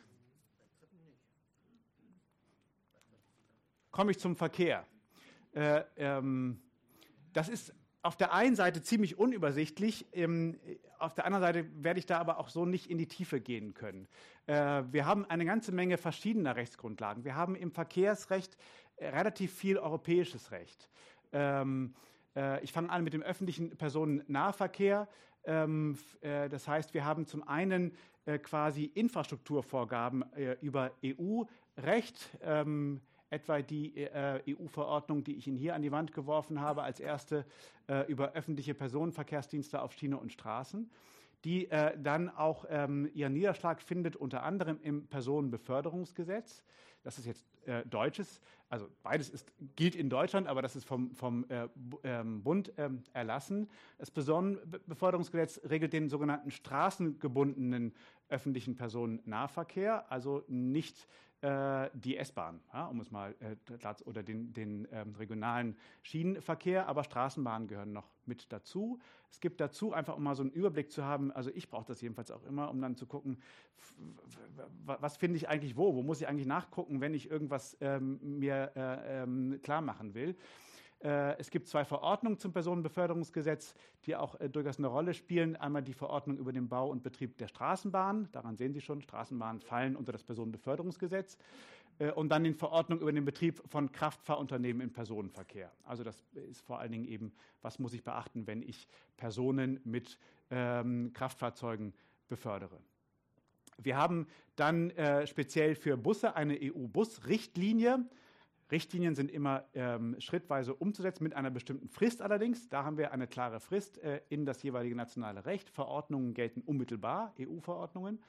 Komme ich zum Verkehr. Äh, ähm, das ist auf der einen Seite ziemlich unübersichtlich, ähm, auf der anderen Seite werde ich da aber auch so nicht in die Tiefe gehen können. Äh, wir haben eine ganze Menge verschiedener Rechtsgrundlagen. Wir haben im Verkehrsrecht äh, relativ viel europäisches Recht. Ähm, äh, ich fange an mit dem öffentlichen Personennahverkehr. Ähm, äh, das heißt, wir haben zum einen äh, quasi Infrastrukturvorgaben äh, über E U-Recht, ähm, etwa die äh, E U-Verordnung, die ich Ihnen hier an die Wand geworfen habe, als erste äh, über öffentliche Personenverkehrsdienste auf Schiene und Straßen, die äh, dann auch ähm, ihren Niederschlag findet, unter anderem im Personenbeförderungsgesetz. Das ist jetzt äh, deutsches, also beides ist, gilt in Deutschland, aber das ist vom, vom äh, ähm, Bund ähm, erlassen. Das Personenbeförderungsgesetz regelt den sogenannten straßengebundenen öffentlichen Personennahverkehr, also nicht äh, die S-Bahn, ja, um es mal äh, oder den, den ähm, regionalen Schienenverkehr, aber Straßenbahnen gehören noch mit dazu. Es gibt dazu, einfach um mal so einen Überblick zu haben, also ich brauche das jedenfalls auch immer, um dann zu gucken, was finde ich eigentlich wo, wo muss ich eigentlich nachgucken, wenn ich irgendwas ähm, mir äh, ähm, klar machen will. Äh, es gibt zwei Verordnungen zum Personenbeförderungsgesetz, die auch äh, durchaus eine Rolle spielen. Einmal die Verordnung über den Bau und Betrieb der Straßenbahn. Daran sehen Sie schon, Straßenbahnen fallen unter das Personenbeförderungsgesetz. Äh, und dann die Verordnung über den Betrieb von Kraftfahrunternehmen im Personenverkehr. Also das ist vor allen Dingen eben, was muss ich beachten, wenn ich Personen mit ähm, Kraftfahrzeugen befördere. Wir haben dann äh, speziell für Busse eine E U-Bus-Richtlinie. Richtlinien sind immer ähm, schrittweise umzusetzen, mit einer bestimmten Frist allerdings. Da haben wir eine klare Frist äh, in das jeweilige nationale Recht. Verordnungen gelten unmittelbar, E U-Verordnungen.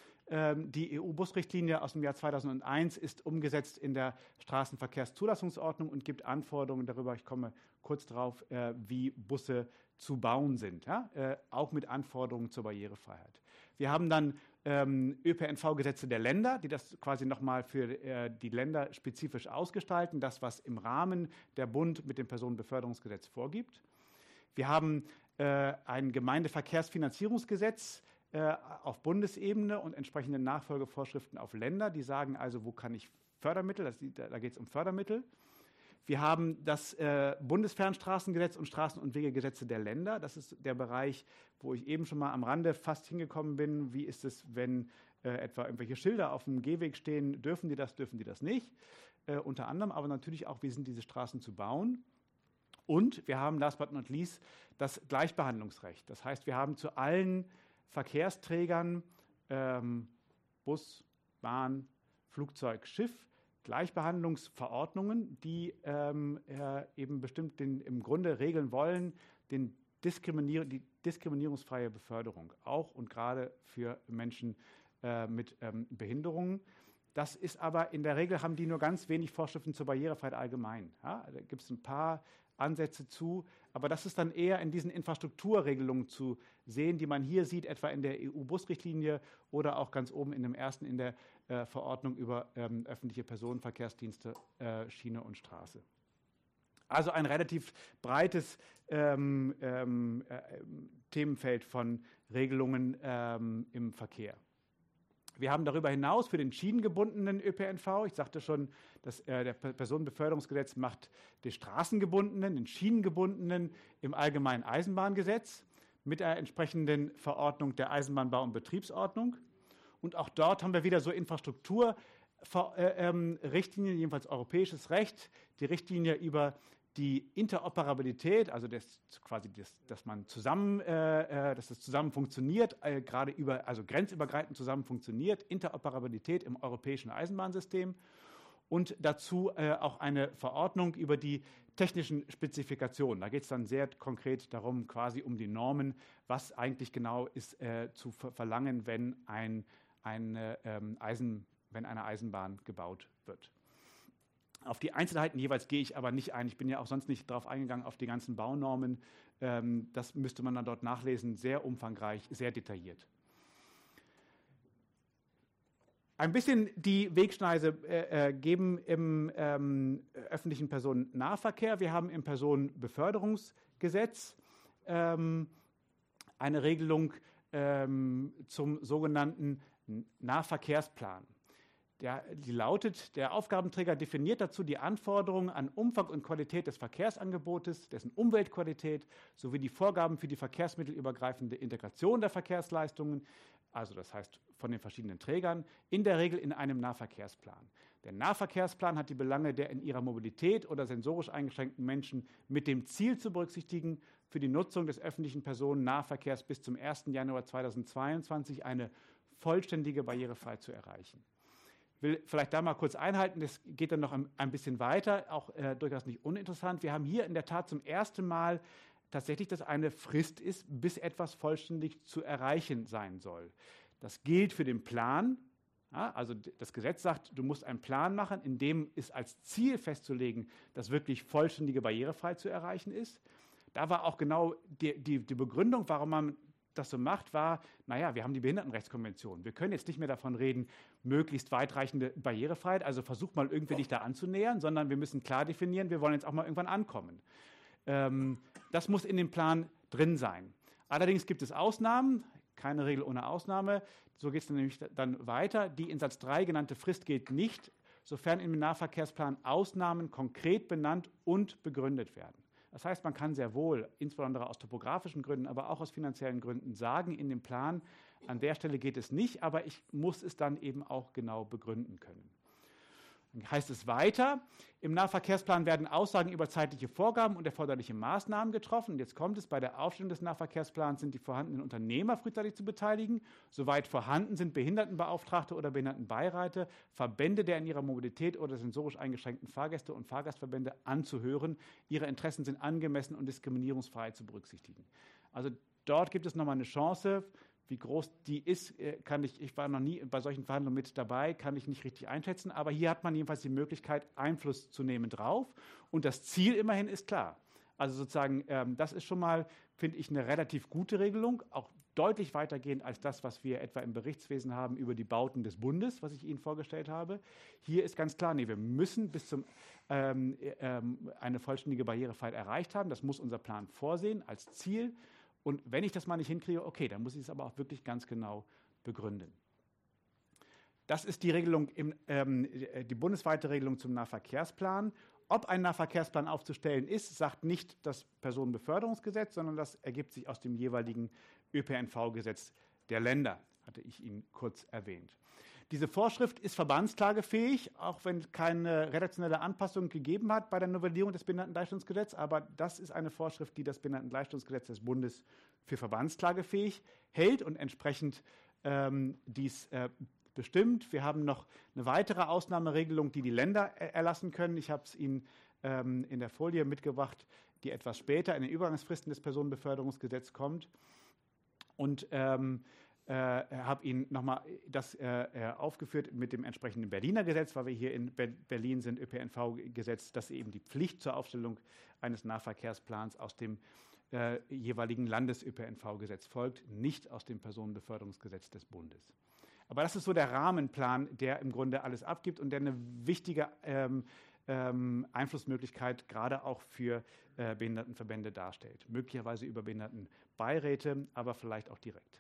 Ähm, die E U-Bus-Richtlinie aus dem Jahr zweitausendeins ist umgesetzt in der Straßenverkehrszulassungsordnung und gibt Anforderungen darüber, ich komme kurz darauf, äh, wie Busse zu bauen sind, ja? äh, auch mit Anforderungen zur Barrierefreiheit. Wir haben dann ähm, Ö P N V-Gesetze der Länder, die das quasi nochmal für äh, die Länder spezifisch ausgestalten, das, was im Rahmen der Bund mit dem Personenbeförderungsgesetz vorgibt. Wir haben äh, ein Gemeindeverkehrsfinanzierungsgesetz äh, auf Bundesebene und entsprechende Nachfolgevorschriften auf Länder, die sagen also, wo kann ich Fördermittel, das, da, da geht es um Fördermittel. Wir haben das äh, Bundesfernstraßengesetz und Straßen- und Wegegesetze der Länder. Das ist der Bereich, wo ich eben schon mal am Rande fast hingekommen bin. Wie ist es, wenn äh, etwa irgendwelche Schilder auf dem Gehweg stehen? Dürfen die das, dürfen die das nicht? Äh, unter anderem aber natürlich auch, wie sind diese Straßen zu bauen? Und wir haben, last but not least, das Gleichbehandlungsrecht. Das heißt, wir haben zu allen Verkehrsträgern, ähm, Bus, Bahn, Flugzeug, Schiff, Gleichbehandlungsverordnungen, die ähm, äh, eben bestimmt den, im Grunde regeln wollen, den Diskriminier die diskriminierungsfreie Beförderung, auch und gerade für Menschen äh, mit ähm, Behinderungen. Das ist aber in der Regel, haben die nur ganz wenig Vorschriften zur Barrierefreiheit allgemein. Ja, da gibt es ein paar Ansätze zu, aber das ist dann eher in diesen Infrastrukturregelungen zu sehen, die man hier sieht, etwa in der E U-Bus-Richtlinie oder auch ganz oben in dem ersten in der äh, Verordnung über ähm, öffentliche Personenverkehrsdienste, äh, Schiene und Straße. Also ein relativ breites ähm, ähm, äh, Themenfeld von Regelungen ähm, im Verkehr. Wir haben darüber hinaus für den schienengebundenen Ö P N V, ich sagte schon, dass äh, der Personenbeförderungsgesetz macht den straßengebundenen, den schienengebundenen im Allgemeinen Eisenbahngesetz mit der entsprechenden Verordnung der Eisenbahnbau- und Betriebsordnung. Und auch dort haben wir wieder so Infrastrukturrichtlinien, äh, jedenfalls europäisches Recht, die Richtlinie über die Interoperabilität, also das, quasi das, dass man zusammen, äh, dass das zusammen funktioniert, äh, gerade über, also grenzübergreifend zusammen funktioniert, Interoperabilität im europäischen Eisenbahnsystem und dazu äh, auch eine Verordnung über die technischen Spezifikationen. Da geht es dann sehr konkret darum, quasi um die Normen, was eigentlich genau ist äh, zu ver verlangen, wenn, ein, eine, ähm, Eisen, wenn eine Eisenbahn gebaut wird. Auf die Einzelheiten jeweils gehe ich aber nicht ein. Ich bin ja auch sonst nicht darauf eingegangen, auf die ganzen Baunormen. Ähm, das müsste man dann dort nachlesen, sehr umfangreich, sehr detailliert. Ein bisschen die Wegschneise äh, äh, geben im ähm, öffentlichen Personennahverkehr. Wir haben im Personenbeförderungsgesetz ähm, eine Regelung ähm, zum sogenannten Nahverkehrsplan. Der, die lautet, der Aufgabenträger definiert dazu die Anforderungen an Umfang und Qualität des Verkehrsangebotes, dessen Umweltqualität sowie die Vorgaben für die verkehrsmittelübergreifende Integration der Verkehrsleistungen, also das heißt von den verschiedenen Trägern, in der Regel in einem Nahverkehrsplan. Der Nahverkehrsplan hat die Belange der in ihrer Mobilität oder sensorisch eingeschränkten Menschen mit dem Ziel zu berücksichtigen, für die Nutzung des öffentlichen Personennahverkehrs bis zum ersten Januar zweitausendzweiundzwanzig eine vollständige Barrierefreiheit zu erreichen. Ich will vielleicht da mal kurz einhalten, das geht dann noch ein, ein bisschen weiter, auch äh, durchaus nicht uninteressant. Wir haben hier in der Tat zum ersten Mal tatsächlich, dass eine Frist ist, bis etwas vollständig zu erreichen sein soll. Das gilt für den Plan. Ja, also das Gesetz sagt, du musst einen Plan machen, in dem ist als Ziel festzulegen, dass wirklich vollständige Barrierefreiheit zu erreichen ist. Da war auch genau die, die, die Begründung, warum man das so macht, war, naja, wir haben die Behindertenrechtskonvention. Wir können jetzt nicht mehr davon reden, möglichst weitreichende Barrierefreiheit, also versuch mal irgendwie dich da anzunähern, sondern wir müssen klar definieren, wir wollen jetzt auch mal irgendwann ankommen. Ähm, das muss in dem Plan drin sein. Allerdings gibt es Ausnahmen, keine Regel ohne Ausnahme. So geht es dann nämlich dann weiter. Die in Satz drei genannte Frist gilt nicht sofern im Nahverkehrsplan Ausnahmen konkret benannt und begründet werden. Das heißt, man kann sehr wohl, insbesondere aus topografischen Gründen, aber auch aus finanziellen Gründen, sagen in dem Plan, an der Stelle geht es nicht, aber ich muss es dann eben auch genau begründen können. Dann heißt es weiter, im Nahverkehrsplan werden Aussagen über zeitliche Vorgaben und erforderliche Maßnahmen getroffen. Und jetzt kommt es, bei der Aufstellung des Nahverkehrsplans sind die vorhandenen Unternehmer frühzeitig zu beteiligen. Soweit vorhanden sind Behindertenbeauftragte oder Behindertenbeiräte, Verbände der in ihrer Mobilität oder sensorisch eingeschränkten Fahrgäste und Fahrgastverbände anzuhören. Ihre Interessen sind angemessen und diskriminierungsfrei zu berücksichtigen. Also dort gibt es nochmal eine Chance. Wie groß die ist, kann ich, ich war noch nie bei solchen Verhandlungen mit dabei, kann ich nicht richtig einschätzen. Aber hier hat man jedenfalls die Möglichkeit, Einfluss zu nehmen drauf. Und das Ziel immerhin ist klar. Also sozusagen, ähm, das ist schon mal, finde ich, eine relativ gute Regelung, auch deutlich weitergehend als das, was wir etwa im Berichtswesen haben über die Bauten des Bundes, was ich Ihnen vorgestellt habe. Hier ist ganz klar, nee, wir müssen bis zum ähm, ähm, eine vollständige Barrierefreiheit erreicht haben. Das muss unser Plan vorsehen als Ziel. Und wenn ich das mal nicht hinkriege, okay, dann muss ich es aber auch wirklich ganz genau begründen. Das ist die Regelung, im, ähm, die bundesweite Regelung zum Nahverkehrsplan. Ob ein Nahverkehrsplan aufzustellen ist, sagt nicht das Personenbeförderungsgesetz, sondern das ergibt sich aus dem jeweiligen Ö P N V-Gesetz der Länder, hatte ich Ihnen kurz erwähnt. Diese Vorschrift ist verbandsklagefähig, auch wenn es keine redaktionelle Anpassung gegeben hat bei der Novellierung des Behindertengleichstellungsgesetzes. Aber das ist eine Vorschrift, die das Behindertengleichstellungsgesetz des Bundes für verbandsklagefähig hält und entsprechend ähm, dies äh, bestimmt. Wir haben noch eine weitere Ausnahmeregelung, die die Länder äh, erlassen können. Ich habe es Ihnen ähm, in der Folie mitgebracht, die etwas später in den Übergangsfristen des Personenbeförderungsgesetzes kommt. Und ähm, äh, habe Ihnen nochmal das äh, aufgeführt mit dem entsprechenden Berliner Gesetz, weil wir hier in Be- Berlin sind, Ö P N V-Gesetz, dass eben die Pflicht zur Aufstellung eines Nahverkehrsplans aus dem äh, jeweiligen Landes-Ö P N V-Gesetz folgt, nicht aus dem Personenbeförderungsgesetz des Bundes. Aber das ist so der Rahmenplan, der im Grunde alles abgibt und der eine wichtige ähm, ähm, Einflussmöglichkeit gerade auch für äh, Behindertenverbände darstellt. Möglicherweise über Behindertenbeiräte, aber vielleicht auch direkt.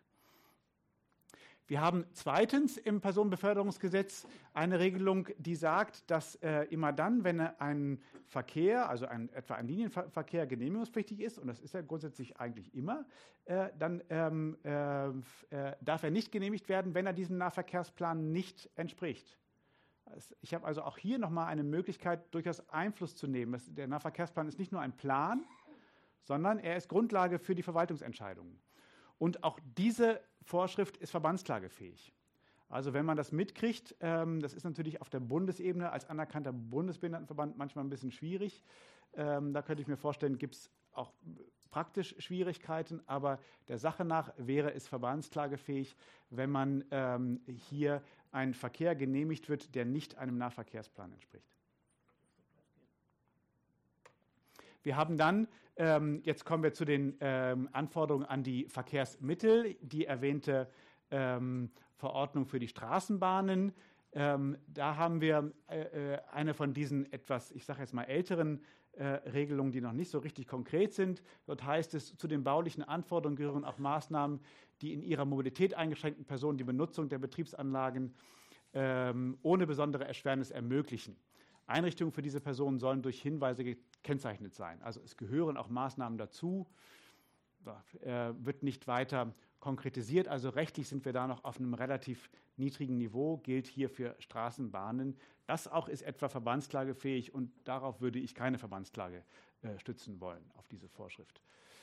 Wir haben zweitens im Personenbeförderungsgesetz eine Regelung, die sagt, dass äh, immer dann, wenn ein Verkehr, also ein, etwa ein Linienverkehr genehmigungspflichtig ist, und das ist er grundsätzlich eigentlich immer, äh, dann ähm, äh, äh, darf er nicht genehmigt werden, wenn er diesem Nahverkehrsplan nicht entspricht. Ich habe also auch hier nochmal eine Möglichkeit, durchaus Einfluss zu nehmen. Der Nahverkehrsplan ist nicht nur ein Plan, sondern er ist Grundlage für die Verwaltungsentscheidungen. Und auch diese Vorschrift ist verbandsklagefähig. Also wenn man das mitkriegt, ähm, das ist natürlich auf der Bundesebene als anerkannter Bundesbehindertenverband manchmal ein bisschen schwierig. Ähm, da könnte ich mir vorstellen, gibt es auch praktisch Schwierigkeiten, aber der Sache nach wäre es verbandsklagefähig, wenn man ähm, hier ein Verkehr genehmigt wird, der nicht einem Nahverkehrsplan entspricht. Wir haben dann, ähm, jetzt kommen wir zu den ähm, Anforderungen an die Verkehrsmittel, die erwähnte ähm, Verordnung für die Straßenbahnen. Ähm, da haben wir äh, eine von diesen etwas, ich sage jetzt mal älteren äh, Regelungen, die noch nicht so richtig konkret sind. Dort heißt es, zu den baulichen Anforderungen gehören auch Maßnahmen, die in ihrer Mobilität eingeschränkten Personen die Benutzung der Betriebsanlagen ähm, ohne besondere Erschwernis ermöglichen. Einrichtungen für diese Personen sollen durch Hinweise gekennzeichnet sein. Also es gehören auch Maßnahmen dazu, äh, wird nicht weiter konkretisiert. Also rechtlich sind wir da noch auf einem relativ niedrigen Niveau, gilt hier für Straßenbahnen. Das auch ist etwa verbandsklagefähig und darauf würde ich keine Verbandsklage äh, stützen wollen, auf diese Vorschrift.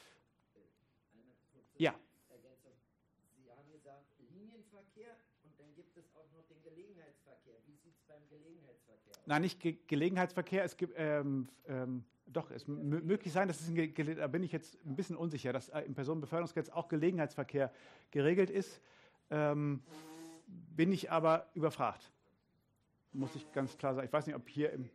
Ja. Sie haben gesagt Linienverkehr und dann gibt es auch noch den Gelegenheitsverkehr. Wie sieht es beim Gelegenheitsverkehr aus? Nein, nicht Ge Gelegenheitsverkehr. Es gibt ähm, ähm, doch, es m- möglich sein, dass es ein Ge da bin ich jetzt ein bisschen unsicher, dass äh, im Personenbeförderungsgesetz auch Gelegenheitsverkehr geregelt ist. Ähm, bin ich aber überfragt. Muss ich ganz klar sagen. Ich weiß nicht, ob hier im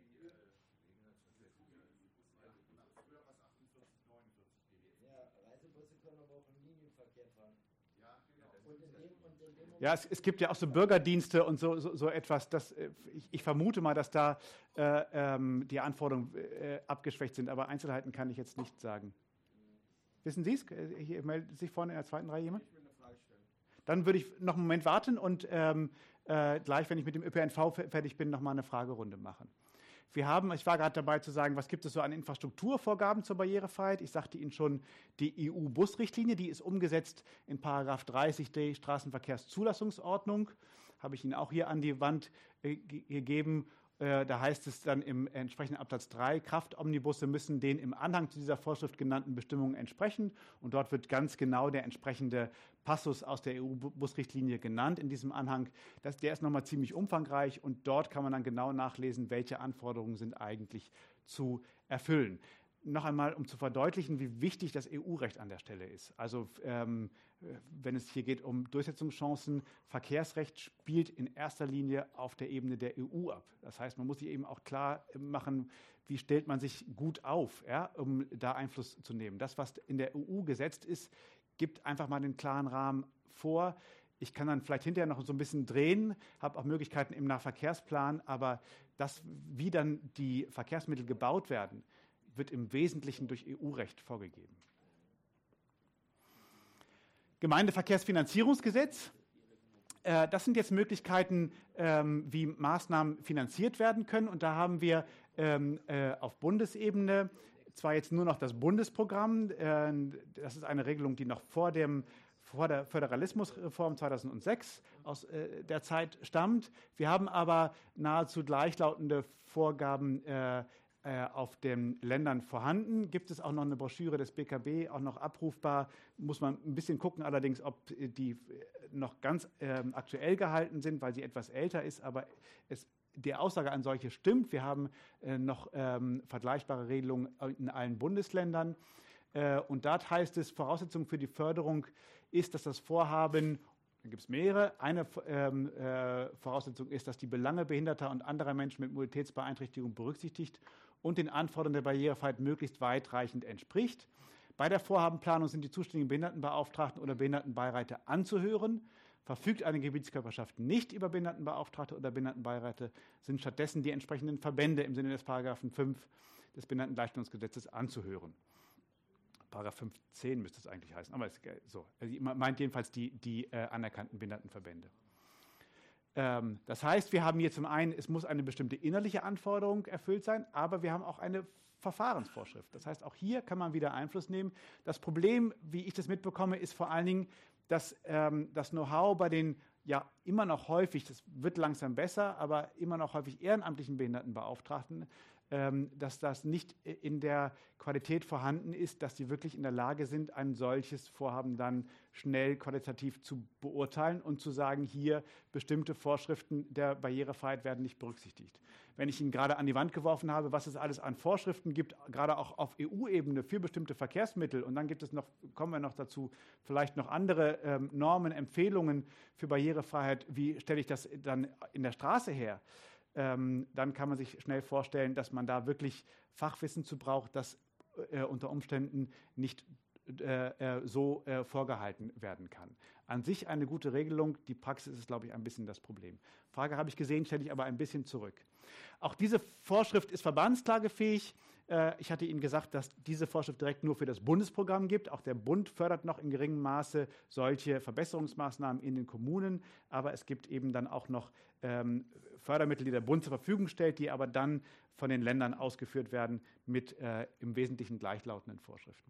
Ja, es, es gibt ja auch so Bürgerdienste und so, so, so etwas. Das, ich, ich vermute mal, dass da äh, ähm, die Anforderungen äh, abgeschwächt sind, aber Einzelheiten kann ich jetzt nicht sagen. Wissen Sie es? Hier meldet sich vorne in der zweiten Reihe jemand? Ich will eine Frage stellen. Dann würde ich noch einen Moment warten und ähm, äh, gleich, wenn ich mit dem Ö P N V fertig bin, nochmal eine Fragerunde machen. Wir haben, ich war gerade dabei zu sagen, was gibt es so an Infrastrukturvorgaben zur Barrierefreiheit? Ich sagte Ihnen schon, die E U-Busrichtlinie, die ist umgesetzt in Paragraph dreißig der Straßenverkehrszulassungsordnung, habe ich Ihnen auch hier an die Wand äh, gegeben. Äh, da heißt es dann im entsprechenden Absatz drei, Kraftomnibusse müssen den im Anhang zu dieser Vorschrift genannten Bestimmungen entsprechen. Und dort wird ganz genau der entsprechende Passus aus der E U-Busrichtlinie genannt in diesem Anhang. Das, der ist nochmal ziemlich umfangreich und dort kann man dann genau nachlesen, welche Anforderungen sind eigentlich zu erfüllen. Noch einmal, um zu verdeutlichen, wie wichtig das E U-Recht an der Stelle ist. Also ähm, wenn es hier geht um Durchsetzungschancen, Verkehrsrecht spielt in erster Linie auf der Ebene der E U ab. Das heißt, man muss sich eben auch klar machen, wie stellt man sich gut auf, ja, um da Einfluss zu nehmen. Das, was in der E U gesetzt ist, gibt einfach mal den klaren Rahmen vor. Ich kann dann vielleicht hinterher noch so ein bisschen drehen, habe auch Möglichkeiten im Nahverkehrsplan, aber das, wie dann die Verkehrsmittel gebaut werden, wird im Wesentlichen durch E U-Recht vorgegeben. Gemeindeverkehrsfinanzierungsgesetz. Äh, das sind jetzt Möglichkeiten, ähm, wie Maßnahmen finanziert werden können. Und da haben wir ähm, äh, auf Bundesebene zwar jetzt nur noch das Bundesprogramm. Äh, das ist eine Regelung, die noch vor, dem, vor der Föderalismusreform zweitausendsechs aus äh, der Zeit stammt. Wir haben aber nahezu gleichlautende Vorgaben äh, auf den Ländern vorhanden. Gibt es auch noch eine Broschüre des B K B, auch noch abrufbar. Muss man ein bisschen gucken, allerdings, ob die noch ganz ähm, aktuell gehalten sind, weil sie etwas älter ist. Aber es, die Aussage an solche stimmt. Wir haben äh, noch ähm, vergleichbare Regelungen in allen Bundesländern. Äh, und dort heißt es, Voraussetzung für die Förderung ist, dass das Vorhaben, da gibt es mehrere. Eine ähm, äh, Voraussetzung ist, dass die Belange behinderter und anderer Menschen mit Mobilitätsbeeinträchtigung berücksichtigt und den Anforderungen der Barrierefreiheit möglichst weitreichend entspricht. Bei der Vorhabenplanung sind die zuständigen Behindertenbeauftragten oder Behindertenbeiräte anzuhören. Verfügt eine Gebietskörperschaft nicht über Behindertenbeauftragte oder Behindertenbeiräte, sind stattdessen die entsprechenden Verbände im Sinne des Paragraphen fünf des Behindertengleichstellungsgesetzes anzuhören. Paragraph fünf Punkt zehn müsste es eigentlich heißen, aber es ist so. Also meint jedenfalls die, die äh, anerkannten Behindertenverbände. Ähm, das heißt, wir haben hier zum einen, es muss eine bestimmte innerliche Anforderung erfüllt sein, aber wir haben auch eine Verfahrensvorschrift. Das heißt, auch hier kann man wieder Einfluss nehmen. Das Problem, wie ich das mitbekomme, ist vor allen Dingen, dass ähm, das Know-how bei den ja immer noch häufig, das wird langsam besser, aber immer noch häufig ehrenamtlichen Behindertenbeauftragten, ähm, dass das nicht in der Qualität vorhanden ist, dass sie wirklich in der Lage sind, ein solches Vorhaben dann schnell qualitativ zu beurteilen und zu sagen, hier bestimmte Vorschriften der Barrierefreiheit werden nicht berücksichtigt. Wenn ich Ihnen gerade an die Wand geworfen habe, was es alles an Vorschriften gibt, gerade auch auf E U-Ebene für bestimmte Verkehrsmittel, und dann gibt es noch, kommen wir noch dazu, vielleicht noch andere ähm, Normen, Empfehlungen für Barrierefreiheit, wie stelle ich das dann in der Straße her, ähm, dann kann man sich schnell vorstellen, dass man da wirklich Fachwissen zu braucht, das äh, unter Umständen nicht äh, äh, so äh, vorgehalten werden kann. An sich eine gute Regelung, die Praxis ist, glaube ich, ein bisschen das Problem. Frage habe ich gesehen, stelle ich aber ein bisschen zurück. Auch diese Vorschrift ist verbandsklagefähig. Ich hatte Ihnen gesagt, dass diese Vorschrift direkt nur für das Bundesprogramm gibt. Auch der Bund fördert noch in geringem Maße solche Verbesserungsmaßnahmen in den Kommunen. Aber es gibt eben dann auch noch ähm, Fördermittel, die der Bund zur Verfügung stellt, die aber dann von den Ländern ausgeführt werden mit äh, im Wesentlichen gleichlautenden Vorschriften.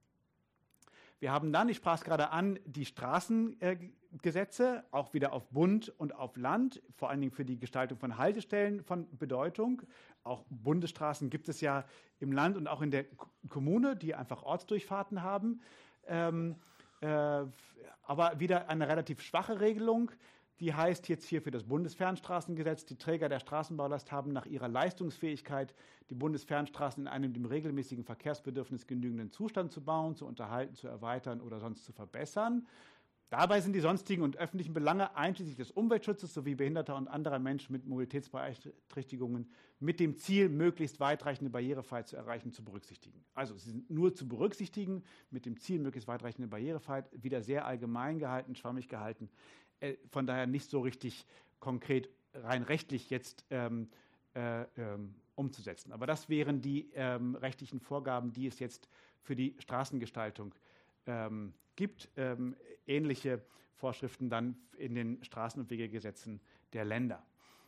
Wir haben dann, ich sprach es gerade an, die Straßengesetze, auch wieder auf Bund und auf Land, vor allen Dingen für die Gestaltung von Haltestellen von Bedeutung. Auch Bundesstraßen gibt es ja im Land und auch in der Kommune, die einfach Ortsdurchfahrten haben. Ähm, äh, aber wieder eine relativ schwache Regelung. Die heißt jetzt hier für das Bundesfernstraßengesetz, die Träger der Straßenbaulast haben nach ihrer Leistungsfähigkeit die Bundesfernstraßen in einem dem regelmäßigen Verkehrsbedürfnis genügenden Zustand zu bauen, zu unterhalten, zu erweitern oder sonst zu verbessern. Dabei sind die sonstigen und öffentlichen Belange einschließlich des Umweltschutzes sowie behinderter und anderer Menschen mit Mobilitätsbeeinträchtigungen mit dem Ziel, möglichst weitreichende Barrierefreiheit zu erreichen, zu berücksichtigen. Also sie sind nur zu berücksichtigen mit dem Ziel, möglichst weitreichende Barrierefreiheit, wieder sehr allgemein gehalten, schwammig gehalten. Von daher nicht so richtig konkret rein rechtlich jetzt ähm, äh, ähm, umzusetzen. Aber das wären die ähm, rechtlichen Vorgaben, die es jetzt für die Straßengestaltung ähm, gibt. Ähm, ähnliche Vorschriften dann in den Straßen- und Wegegesetzen der Länder.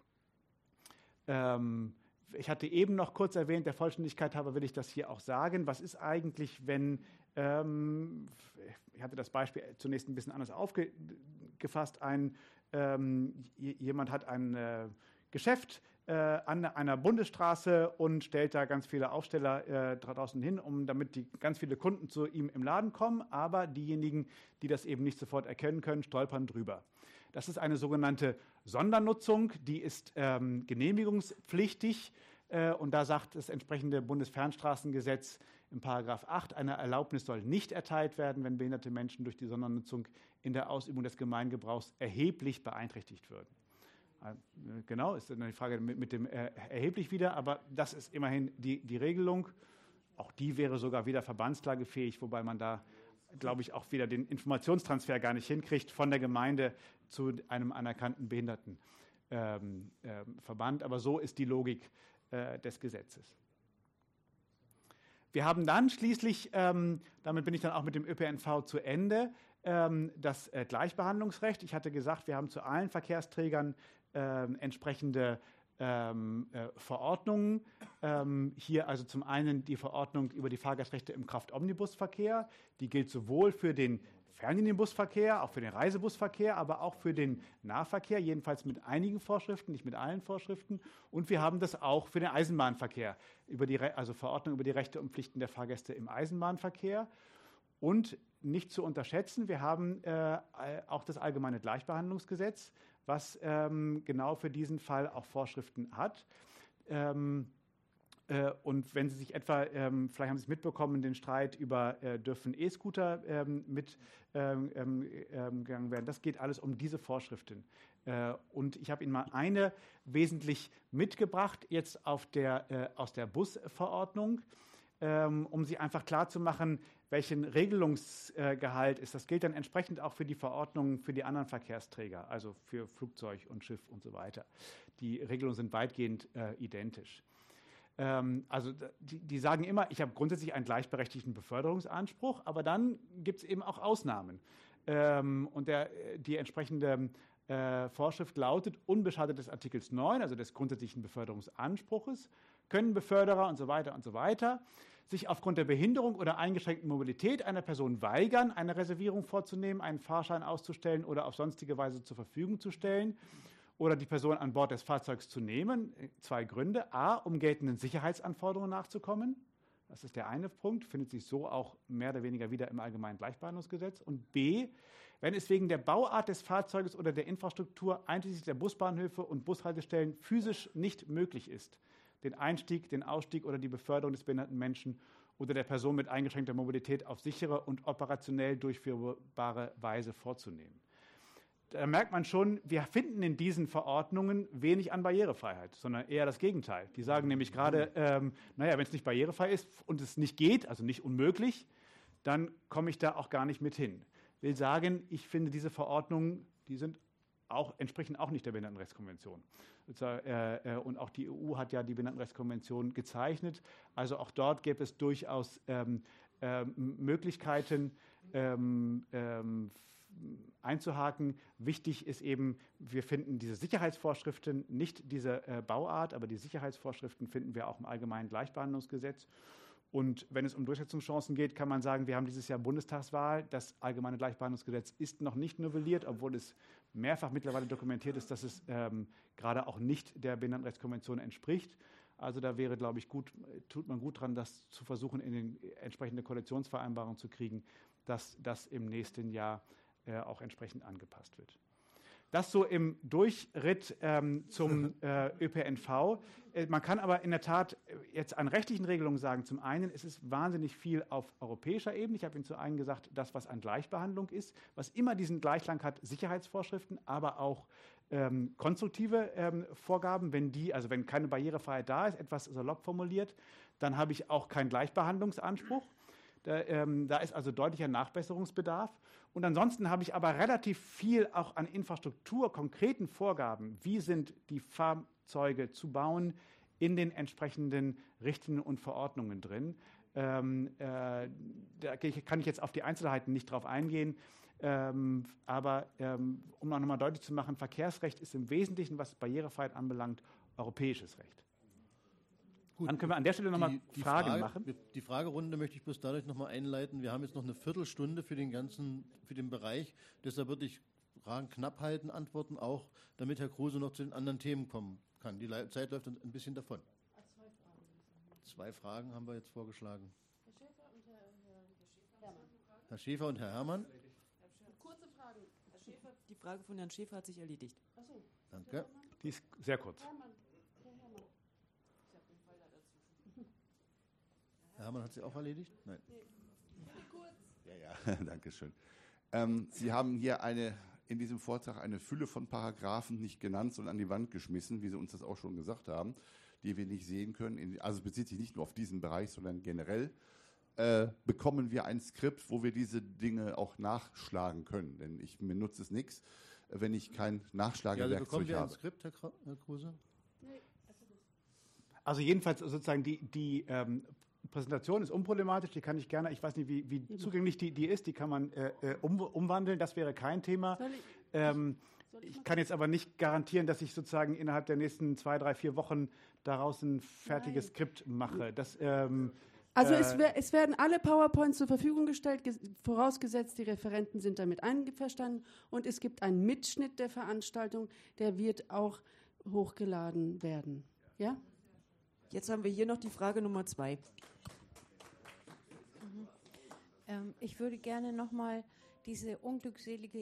Ähm, ich hatte eben noch kurz erwähnt, der Vollständigkeit halber will ich das hier auch sagen. Was ist eigentlich, wenn, ähm, ich hatte das Beispiel zunächst ein bisschen anders aufgefasst, ein, ähm, jemand hat ein äh, Geschäft äh, an einer Bundesstraße und stellt da ganz viele Aufsteller äh, draußen hin, um damit die ganz viele Kunden zu ihm im Laden kommen, aber diejenigen, die das eben nicht sofort erkennen können, stolpern drüber. Das ist eine sogenannte Sondernutzung, die ist ähm, genehmigungspflichtig äh, und da sagt das entsprechende Bundesfernstraßengesetz im Paragraph acht, eine Erlaubnis soll nicht erteilt werden, wenn behinderte Menschen durch die Sondernutzung in der Ausübung des Gemeingebrauchs erheblich beeinträchtigt würden. Genau, ist dann die Frage mit, mit dem äh, erheblich wieder, aber das ist immerhin die, die Regelung. Auch die wäre sogar wieder verbandsklagefähig, wobei man da, glaube ich, auch wieder den Informationstransfer gar nicht hinkriegt von der Gemeinde zu einem anerkannten Behindertenverband. Ähm, ähm, aber so ist die Logik äh, des Gesetzes. Wir haben dann schließlich, ähm, damit bin ich dann auch mit dem Ö P N V zu Ende, ähm, das äh, Gleichbehandlungsrecht. Ich hatte gesagt, wir haben zu allen Verkehrsträgern äh, entsprechende ähm, äh, Verordnungen. Ähm, hier also zum einen die Verordnung über die Fahrgastrechte im Kraftomnibusverkehr. Die gilt sowohl für den Fernlinienbusverkehr, auch für den Reisebusverkehr, aber auch für den Nahverkehr, jedenfalls mit einigen Vorschriften, nicht mit allen Vorschriften. Und wir haben das auch für den Eisenbahnverkehr, über die, also Verordnung über die Rechte und Pflichten der Fahrgäste im Eisenbahnverkehr. Und nicht zu unterschätzen, wir haben äh, auch das Allgemeine Gleichbehandlungsgesetz, was ähm, genau für diesen Fall auch Vorschriften hat. Ähm, äh, und wenn Sie sich etwa, ähm, vielleicht haben Sie es mitbekommen, den Streit über äh, dürfen E-Scooter ähm, mit ähm, ähm, gegangen werden, das geht alles um diese Vorschriften. Äh, und ich habe Ihnen mal eine wesentlich mitgebracht, jetzt auf der, äh, aus der Busverordnung, ähm, um Sie einfach klarzumachen, welchen Regelungsgehalt ist. Das gilt dann entsprechend auch für die Verordnungen für die anderen Verkehrsträger, also für Flugzeug und Schiff und so weiter. Die Regelungen sind weitgehend äh, identisch. Ähm, also die, die sagen immer, ich habe grundsätzlich einen gleichberechtigten Beförderungsanspruch, aber dann gibt es eben auch Ausnahmen. Ähm, und der, die entsprechende äh, Vorschrift lautet, unbeschadet des Artikels neun, also des grundsätzlichen Beförderungsanspruches, können Beförderer und so weiter und so weiter sich aufgrund der Behinderung oder eingeschränkten Mobilität einer Person weigern, eine Reservierung vorzunehmen, einen Fahrschein auszustellen oder auf sonstige Weise zur Verfügung zu stellen oder die Person an Bord des Fahrzeugs zu nehmen. Zwei Gründe. A, um geltenden Sicherheitsanforderungen nachzukommen. Das ist der eine Punkt, findet sich so auch mehr oder weniger wieder im Allgemeinen Gleichbehandlungsgesetz. Und B, wenn es wegen der Bauart des Fahrzeuges oder der Infrastruktur einschließlich der Busbahnhöfe und Bushaltestellen physisch nicht möglich ist, den Einstieg, den Ausstieg oder die Beförderung des behinderten Menschen oder der Person mit eingeschränkter Mobilität auf sichere und operationell durchführbare Weise vorzunehmen. Da merkt man schon, wir finden in diesen Verordnungen wenig an Barrierefreiheit, sondern eher das Gegenteil. Die sagen nämlich gerade, ähm, naja, wenn es nicht barrierefrei ist und es nicht geht, also nicht unmöglich, dann komme ich da auch gar nicht mit hin. Will sagen, ich finde diese Verordnungen, die sind auch, entsprechen auch nicht der Behindertenrechtskonvention. Und auch die E U hat ja die Behindertenrechtskonvention gezeichnet. Also auch dort gäbe es durchaus ähm, ähm, Möglichkeiten ähm, ähm, einzuhaken. Wichtig ist eben, wir finden diese Sicherheitsvorschriften, nicht diese äh, Bauart, aber die Sicherheitsvorschriften finden wir auch im Allgemeinen Gleichbehandlungsgesetz. Und wenn es um Durchsetzungschancen geht, kann man sagen, wir haben dieses Jahr Bundestagswahl. Das Allgemeine Gleichbehandlungsgesetz ist noch nicht novelliert, obwohl es mehrfach mittlerweile dokumentiert ist, dass es ähm, gerade auch nicht der Behindertenrechtskonvention entspricht. Also da wäre, glaube ich, gut, tut man gut dran, das zu versuchen, in den entsprechende Koalitionsvereinbarung zu kriegen, dass das im nächsten Jahr äh, auch entsprechend angepasst wird. Das so im Durchritt ähm, zum äh, Ö P N V. Äh, man kann aber in der Tat jetzt an rechtlichen Regelungen sagen, zum einen ist es wahnsinnig viel auf europäischer Ebene. Ich habe Ihnen zu einem gesagt, das, was an Gleichbehandlung ist, was immer diesen Gleichklang hat, Sicherheitsvorschriften, aber auch ähm, konstruktive ähm, Vorgaben. Wenn die, also wenn keine Barrierefreiheit da ist, etwas salopp formuliert, dann habe ich auch keinen Gleichbehandlungsanspruch. Da, ähm, da ist also deutlicher Nachbesserungsbedarf. Und ansonsten habe ich aber relativ viel auch an Infrastruktur, konkreten Vorgaben. Wie sind die Fahrzeuge zu bauen in den entsprechenden Richtlinien und Verordnungen drin? Ähm, äh, da kann ich jetzt auf die Einzelheiten nicht drauf eingehen. Ähm, aber ähm, um auch nochmal deutlich zu machen, Verkehrsrecht ist im Wesentlichen, was Barrierefreiheit anbelangt, europäisches Recht. Gut, dann können wir an der Stelle nochmal Fragen Frage, machen. Die Fragerunde möchte ich bloß dadurch nochmal einleiten. Wir haben jetzt noch eine Viertelstunde für den ganzen, für den Bereich. Deshalb würde ich Fragen knapp halten, antworten auch, damit Herr Kruse noch zu den anderen Themen kommen kann. Die Zeit läuft uns ein bisschen davon. Zwei Fragen haben wir jetzt vorgeschlagen. Herr Schäfer und Herr Herrmann. Kurze Fragen. Herr Schäfer, die Frage von Herrn Schäfer hat sich erledigt. Ach so. Danke. Die ist sehr kurz. Herr Herrmann hat sie auch erledigt? Nein. Ja, ja, danke schön. Ähm, Sie haben hier eine, in diesem Vortrag eine Fülle von Paragraphen nicht genannt, sondern an die Wand geschmissen, wie Sie uns das auch schon gesagt haben, die wir nicht sehen können. In, also bezieht sich nicht nur auf diesen Bereich, sondern generell. Äh, bekommen wir ein Skript, wo wir diese Dinge auch nachschlagen können. Denn ich, mir nutzt es nichts, wenn ich kein Nachschlagewerkzeug ja, also bekommen wir habe. ein Skript, Herr, Kra Herr Kruse? Also jedenfalls sozusagen die, die ähm, Präsentation ist unproblematisch, die kann ich gerne, ich weiß nicht, wie, wie zugänglich die, die ist, die kann man äh, um, umwandeln, das wäre kein Thema. Soll ich, ähm, soll ich ich kann jetzt aber nicht garantieren, dass ich sozusagen innerhalb der nächsten zwei, drei, vier Wochen daraus ein fertiges Nein. Skript mache. Das, ähm, Also äh, es, wer, es werden alle PowerPoints zur Verfügung gestellt, vorausgesetzt, die Referenten sind damit einverstanden. Und es gibt einen Mitschnitt der Veranstaltung, der wird auch hochgeladen werden. Ja? Jetzt haben wir hier noch die Frage Nummer zwei. Mhm. Ähm, ich würde gerne nochmal diese unglückselige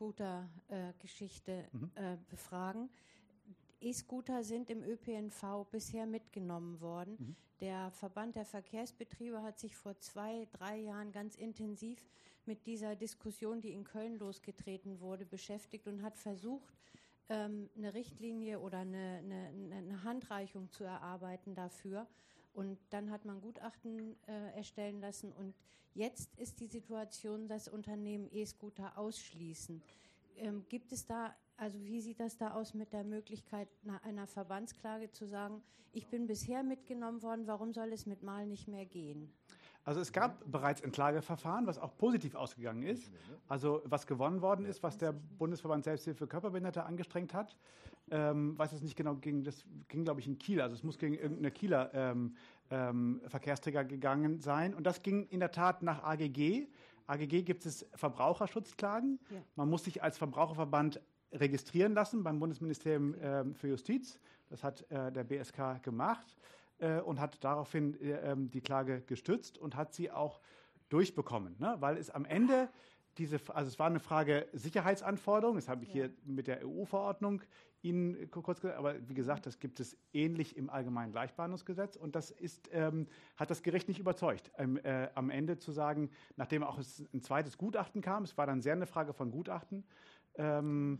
E-Scooter-Geschichte Mhm. äh, befragen. E-Scooter sind im Ö P N V bisher mitgenommen worden. Mhm. Der Verband der Verkehrsbetriebe hat sich vor zwei, drei Jahren ganz intensiv mit dieser Diskussion, die in Köln losgetreten wurde, beschäftigt und hat versucht, ähm, eine Richtlinie oder eine, eine, eine Handreichung zu erarbeiten dafür. Und dann hat man Gutachten äh, erstellen lassen. Und jetzt ist die Situation, dass Unternehmen E-Scooter ausschließen. Ähm, gibt es da, also wie sieht das da aus mit der Möglichkeit einer Verbandsklage zu sagen, ich bin bisher mitgenommen worden, warum soll es mit Mal nicht mehr gehen? Also es gab bereits ein Klageverfahren, was auch positiv ausgegangen ist. Also was gewonnen worden ist, was der Bundesverband Selbsthilfe für Körperbehinderte angestrengt hat. Ähm, weiß es nicht genau, ging, das ging, glaube ich, in Kiel. Also es muss gegen irgendeine Kieler ähm, ähm, Verkehrsträger gegangen sein. Und das ging in der Tat nach A G G. A G G gibt es Verbraucherschutzklagen. Ja. Man muss sich als Verbraucherverband registrieren lassen beim Bundesministerium ähm, für Justiz. Das hat äh, der B S K gemacht. Und hat daraufhin äh, die Klage gestützt und hat sie auch durchbekommen, ne? Weil es am Ende diese, also es war eine Frage Sicherheitsanforderung, das habe ich ja. hier mit der E U-Verordnung Ihnen kurz gesagt, aber wie gesagt, das gibt es ähnlich im Allgemeinen Gleichbehandlungsgesetz und das ist, ähm, hat das Gericht nicht überzeugt, ähm, äh, am Ende zu sagen, nachdem auch es ein zweites Gutachten kam, es war dann sehr eine Frage von Gutachten, ähm,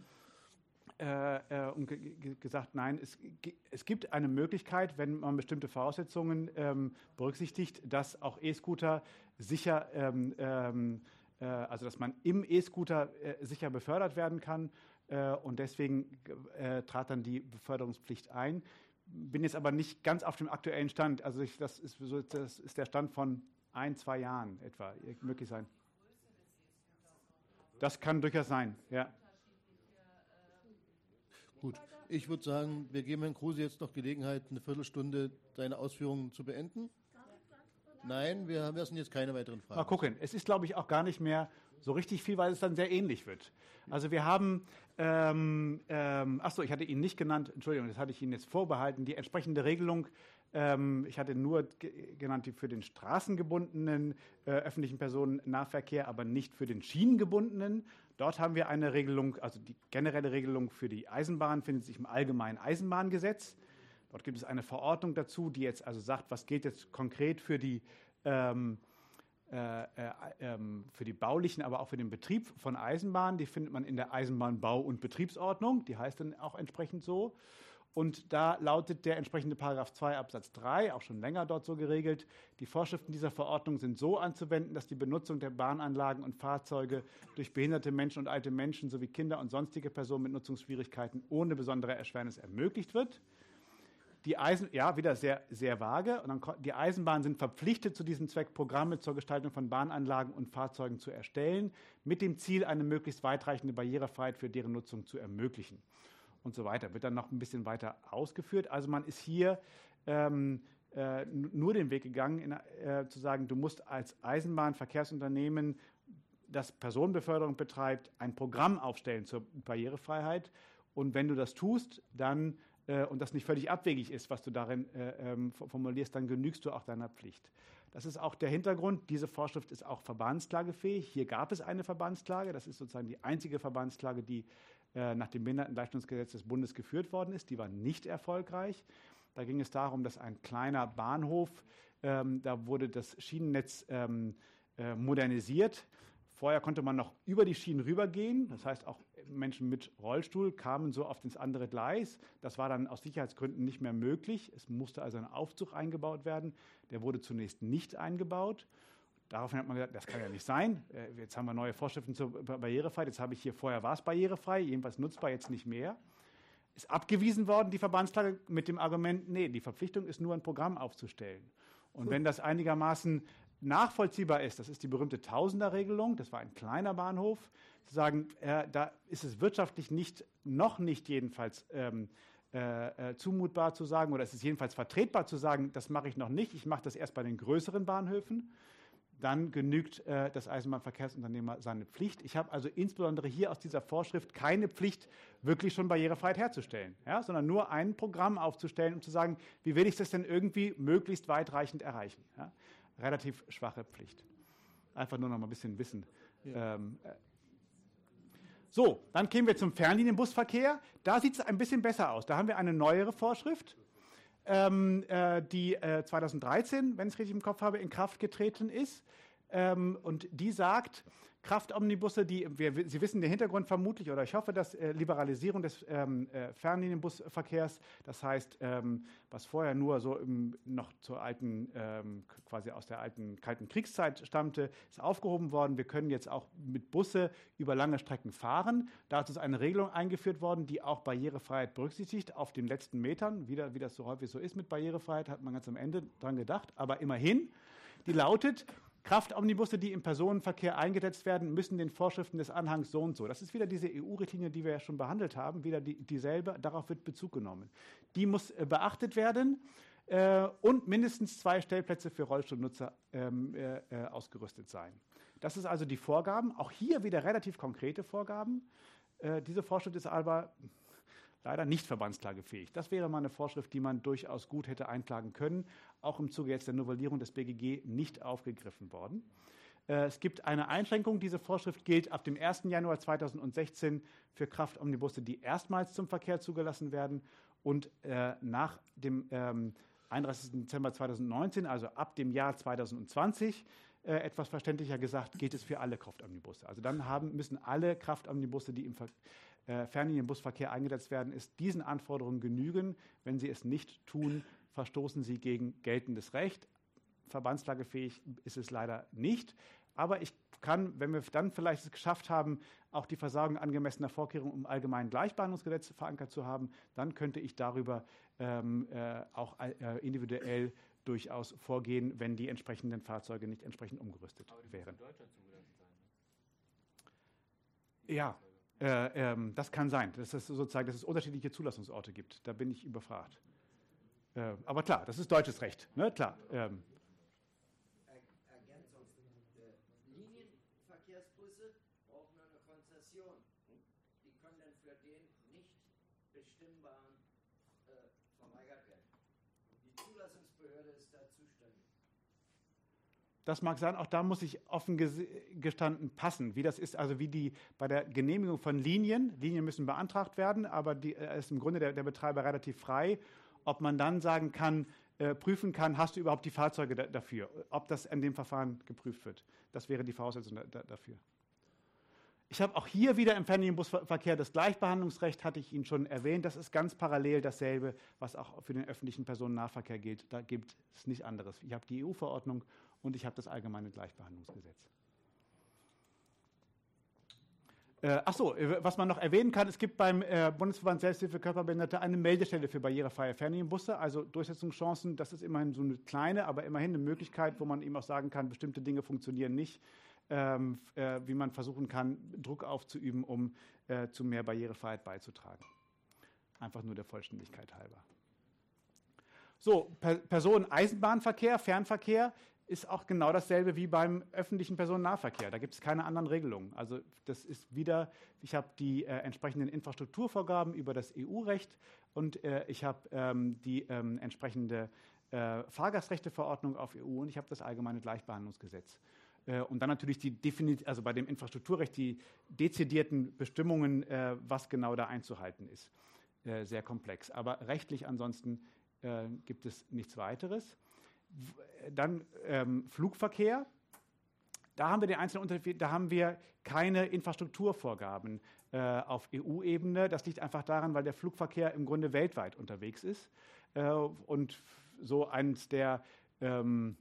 Äh, äh, und ge gesagt, nein, es, es gibt eine Möglichkeit, wenn man bestimmte Voraussetzungen ähm, berücksichtigt, dass auch E-Scooter sicher, ähm, ähm, äh, also dass man im E-Scooter äh, sicher befördert werden kann äh, und deswegen äh, trat dann die Beförderungspflicht ein. Bin jetzt aber nicht ganz auf dem aktuellen Stand, also ich, das, ist so, das ist der Stand von ein, zwei Jahren etwa, möglich sein. Das kann durchaus sein, ja. Gut, ich würde sagen, wir geben Herrn Kruse jetzt noch Gelegenheit, eine Viertelstunde seine Ausführungen zu beenden. Nein, wir haben jetzt keine weiteren Fragen. Mal gucken, es ist, glaube ich, auch gar nicht mehr so richtig viel, weil es dann sehr ähnlich wird. Also wir haben, ähm, ähm, achso, ich hatte ihn nicht genannt, Entschuldigung, das hatte ich Ihnen jetzt vorbehalten, die entsprechende Regelung, ähm, ich hatte nur genannt die für den straßengebundenen äh, öffentlichen Personennahverkehr, aber nicht für den schienengebundenen. Dort haben wir eine Regelung, also die generelle Regelung für die Eisenbahn findet sich im Allgemeinen Eisenbahngesetz. Dort gibt es eine Verordnung dazu, die jetzt also sagt, was gilt jetzt konkret für die, ähm, äh, äh, für die baulichen, aber auch für den Betrieb von Eisenbahnen. Die findet man in der Eisenbahnbau- und Betriebsordnung, die heißt dann auch entsprechend so. Und da lautet der entsprechende Paragraph zwei Absatz drei, auch schon länger dort so geregelt, die Vorschriften dieser Verordnung sind so anzuwenden, dass die Benutzung der Bahnanlagen und Fahrzeuge durch behinderte Menschen und alte Menschen sowie Kinder und sonstige Personen mit Nutzungsschwierigkeiten ohne besondere Erschwernis ermöglicht wird. Die Eisen, ja, wieder sehr, sehr vage. Und dann, die Eisenbahnen sind verpflichtet, zu diesem Zweck Programme zur Gestaltung von Bahnanlagen und Fahrzeugen zu erstellen, mit dem Ziel, eine möglichst weitreichende Barrierefreiheit für deren Nutzung zu ermöglichen. Und so weiter. Wird dann noch ein bisschen weiter ausgeführt. Also man ist hier ähm, äh, nur den Weg gegangen, in, äh, zu sagen, du musst als Eisenbahnverkehrsunternehmen, das Personenbeförderung betreibt, ein Programm aufstellen zur Barrierefreiheit. Und wenn du das tust, dann äh, und das nicht völlig abwegig ist, was du darin äh, ähm, formulierst, dann genügst du auch deiner Pflicht. Das ist auch der Hintergrund. Diese Vorschrift ist auch verbandsklagefähig. Hier gab es eine Verbandsklage. Das ist sozusagen die einzige Verbandsklage, die äh, nach dem Behindertenleistungsgesetz des Bundes geführt worden ist. Die war nicht erfolgreich. Da ging es darum, dass ein kleiner Bahnhof, ähm, da wurde das Schienennetz ähm, äh, modernisiert. Vorher konnte man noch über die Schienen rübergehen. Das heißt, auch Menschen mit Rollstuhl kamen so auf das andere Gleis. Das war dann aus Sicherheitsgründen nicht mehr möglich. Es musste also ein Aufzug eingebaut werden. Der wurde zunächst nicht eingebaut. Daraufhin hat man gesagt, das kann ja nicht sein. Jetzt haben wir neue Vorschriften zur Barrierefreiheit. Jetzt habe ich hier, vorher war es barrierefrei, jedenfalls nutzbar, jetzt nicht mehr. Ist abgewiesen worden, die Verbandsklage, mit dem Argument, nee, die Verpflichtung ist nur, ein Programm aufzustellen. Und wenn das einigermaßen nachvollziehbar ist, das ist die berühmte Tausender-Regelung, das war ein kleiner Bahnhof, zu sagen, äh, da ist es wirtschaftlich nicht, noch nicht jedenfalls ähm, äh, äh, zumutbar zu sagen, oder es ist jedenfalls vertretbar zu sagen, das mache ich noch nicht, ich mache das erst bei den größeren Bahnhöfen, dann genügt äh, das Eisenbahnverkehrsunternehmer seine Pflicht. Ich habe also insbesondere hier aus dieser Vorschrift keine Pflicht, wirklich schon Barrierefreiheit herzustellen, ja, sondern nur ein Programm aufzustellen, um zu sagen, wie will ich das denn irgendwie möglichst weitreichend erreichen. Ja? Relativ schwache Pflicht. Einfach nur noch mal ein bisschen Wissen. Ja. Ähm, äh. So, dann kämen wir zum Fernlinienbusverkehr. Da sieht es ein bisschen besser aus. Da haben wir eine neuere Vorschrift, ähm, äh, die äh, zweitausenddreizehn, wenn ich es richtig im Kopf habe, in Kraft getreten ist. Ähm, und die sagt, Kraftomnibusse, die, wir, Sie wissen den Hintergrund vermutlich, oder ich hoffe, dass äh, Liberalisierung des ähm, äh, Fernlinienbusverkehrs, das heißt, ähm, was vorher nur so im, noch zur alten, ähm, quasi aus der alten Kalten Kriegszeit stammte, ist aufgehoben worden. Wir können jetzt auch mit Busse über lange Strecken fahren. Dazu ist eine Regelung eingeführt worden, die auch Barrierefreiheit berücksichtigt, auf den letzten Metern. Wieder, wie das so häufig so ist mit Barrierefreiheit, hat man ganz am Ende dran gedacht. Aber immerhin, die lautet, Kraftomnibusse, die im Personenverkehr eingesetzt werden, müssen den Vorschriften des Anhangs so und so. Das ist wieder diese E U-Richtlinie, die wir ja schon behandelt haben, wieder die, dieselbe, darauf wird Bezug genommen. Die muss äh, beachtet werden äh, und mindestens zwei Stellplätze für Rollstuhlnutzer ähm, äh, äh, ausgerüstet sein. Das ist also die Vorgaben, auch hier wieder relativ konkrete Vorgaben. Äh, diese Vorschrift ist aber leider nicht verbandsklagefähig. Das wäre mal eine Vorschrift, die man durchaus gut hätte einklagen können, auch im Zuge jetzt der Novellierung des B G G nicht aufgegriffen worden. Äh, es gibt eine Einschränkung. Diese Vorschrift gilt ab dem ersten Januar zweitausendsechzehn für Kraftomnibusse, die erstmals zum Verkehr zugelassen werden. Und äh, nach dem ähm, einunddreißigsten Dezember zweitausendneunzehn, also ab dem Jahr zweitausendzwanzig, äh, etwas verständlicher gesagt, gilt es für alle Kraftomnibusse. Also dann haben, müssen alle Kraftomnibusse, die im Verkehr Äh, Fernlinienbusverkehr eingesetzt werden, ist diesen Anforderungen genügen. Wenn sie es nicht tun, verstoßen sie gegen geltendes Recht. Verbandsklagefähig ist es leider nicht. Aber ich kann, wenn wir dann vielleicht es geschafft haben, auch die Versorgung angemessener Vorkehrungen im Allgemeinen Gleichbehandlungsgesetz verankert zu haben, dann könnte ich darüber ähm, äh, auch äh, individuell durchaus vorgehen, wenn die entsprechenden Fahrzeuge nicht entsprechend umgerüstet Aber die wären. In Deutschland zugelassen sein. Ja. Äh, ähm, das kann sein, dass es sozusagen, dass es unterschiedliche Zulassungsorte gibt. Da bin ich überfragt. Äh, aber klar, das ist deutsches Recht, ne? Klar. Ähm. Ergänzung: Linienverkehrsbusse brauchen eine Konzession. Die können dann für den nicht bestimmbaren äh, verweigert werden. Die Zulassungsbehörde ist da zuständig. Das mag sein, auch da muss ich offen gestanden passen, wie das ist, also wie die bei der Genehmigung von Linien, Linien müssen beantragt werden, aber die äh, ist im Grunde der, der Betreiber relativ frei, ob man dann sagen kann, äh, prüfen kann, hast du überhaupt die Fahrzeuge da, dafür, ob das in dem Verfahren geprüft wird. Das wäre die Voraussetzung da, da, dafür. Ich habe auch hier wieder im Fernlinienbusverkehr das Gleichbehandlungsrecht, hatte ich Ihnen schon erwähnt. Das ist ganz parallel dasselbe, was auch für den öffentlichen Personennahverkehr gilt. Da gibt es nichts anderes. Ich habe die E U-Verordnung und ich habe das allgemeine Gleichbehandlungsgesetz. Äh, ach so, was man noch erwähnen kann, es gibt beim äh, Bundesverband Selbsthilfe Körperbehinderte eine Meldestelle für barrierefreie Fernlinienbusse, also Durchsetzungschancen, das ist immerhin so eine kleine, aber immerhin eine Möglichkeit, wo man eben auch sagen kann, bestimmte Dinge funktionieren nicht, ähm, äh, wie man versuchen kann, Druck aufzuüben, um äh, zu mehr Barrierefreiheit beizutragen. Einfach nur der Vollständigkeit halber. So, per Personen-Eisenbahnverkehr, Fernverkehr, ist auch genau dasselbe wie beim öffentlichen Personennahverkehr. Da gibt es keine anderen Regelungen. Also das ist wieder, ich habe die äh, entsprechenden Infrastrukturvorgaben über das E U-Recht und äh, ich habe ähm, die ähm, entsprechende äh, Fahrgastrechteverordnung auf E U und ich habe das allgemeine Gleichbehandlungsgesetz. Äh, und dann natürlich die Definit also bei dem Infrastrukturrecht die dezidierten Bestimmungen, äh, was genau da einzuhalten ist. Äh, sehr komplex. Aber rechtlich ansonsten äh, gibt es nichts weiteres. Dann ähm, Flugverkehr. Da haben wir den einzelnen Unterschied, da haben wir keine Infrastrukturvorgaben äh, auf E U-Ebene. Das liegt einfach daran, weil der Flugverkehr im Grunde weltweit unterwegs ist. Äh, und so eines der ähm,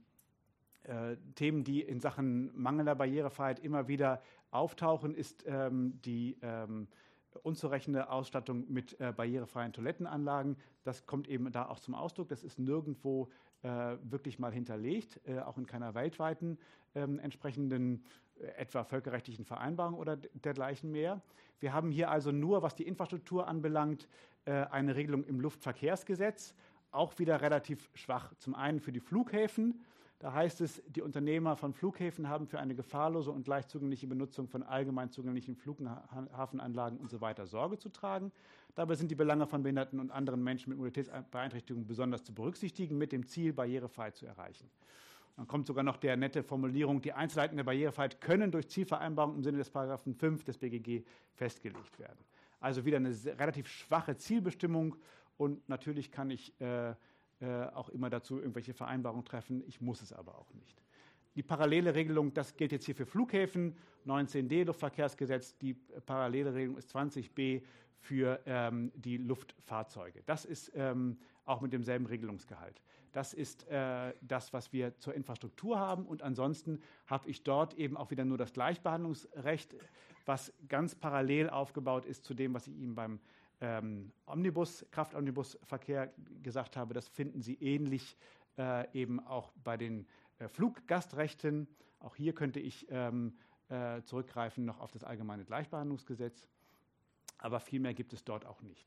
äh, Themen, die in Sachen mangelnder Barrierefreiheit immer wieder auftauchen, ist ähm, die ähm, unzureichende Ausstattung mit äh, barrierefreien Toilettenanlagen. Das kommt eben da auch zum Ausdruck. Das ist nirgendwo äh, wirklich mal hinterlegt, äh, auch in keiner weltweiten ähm, entsprechenden äh, etwa völkerrechtlichen Vereinbarung oder dergleichen mehr. Wir haben hier also nur, was die Infrastruktur anbelangt, äh, eine Regelung im Luftverkehrsgesetz, auch wieder relativ schwach. Zum einen für die Flughäfen. Da heißt es, die Unternehmer von Flughäfen haben für eine gefahrlose und leicht zugängliche Benutzung von allgemein zugänglichen Flughafenanlagen und so weiter Sorge zu tragen. Dabei sind die Belange von Behinderten und anderen Menschen mit Mobilitätsbeeinträchtigungen besonders zu berücksichtigen, mit dem Ziel, Barrierefreiheit zu erreichen. Dann kommt sogar noch der nette Formulierung, die Einzelheiten der Barrierefreiheit können durch Zielvereinbarung im Sinne des Paragraphen fünf des B G G festgelegt werden. Also wieder eine relativ schwache Zielbestimmung und natürlich kann ich äh, Äh, auch immer dazu irgendwelche Vereinbarungen treffen. Ich muss es aber auch nicht. Die parallele Regelung, das gilt jetzt hier für Flughäfen, neunzehn d Luftverkehrsgesetz. Die parallele Regelung ist zwanzig b für ähm, die Luftfahrzeuge. Das ist ähm, auch mit demselben Regelungsgehalt. Das ist äh, das, was wir zur Infrastruktur haben. Und ansonsten habe ich dort eben auch wieder nur das Gleichbehandlungsrecht, was ganz parallel aufgebaut ist zu dem, was ich Ihnen beim Ähm, Omnibus, Kraftomnibusverkehr gesagt habe, das finden Sie ähnlich äh, eben auch bei den äh, Fluggastrechten. Auch hier könnte ich ähm, äh, zurückgreifen noch auf das allgemeine Gleichbehandlungsgesetz, aber viel mehr gibt es dort auch nicht.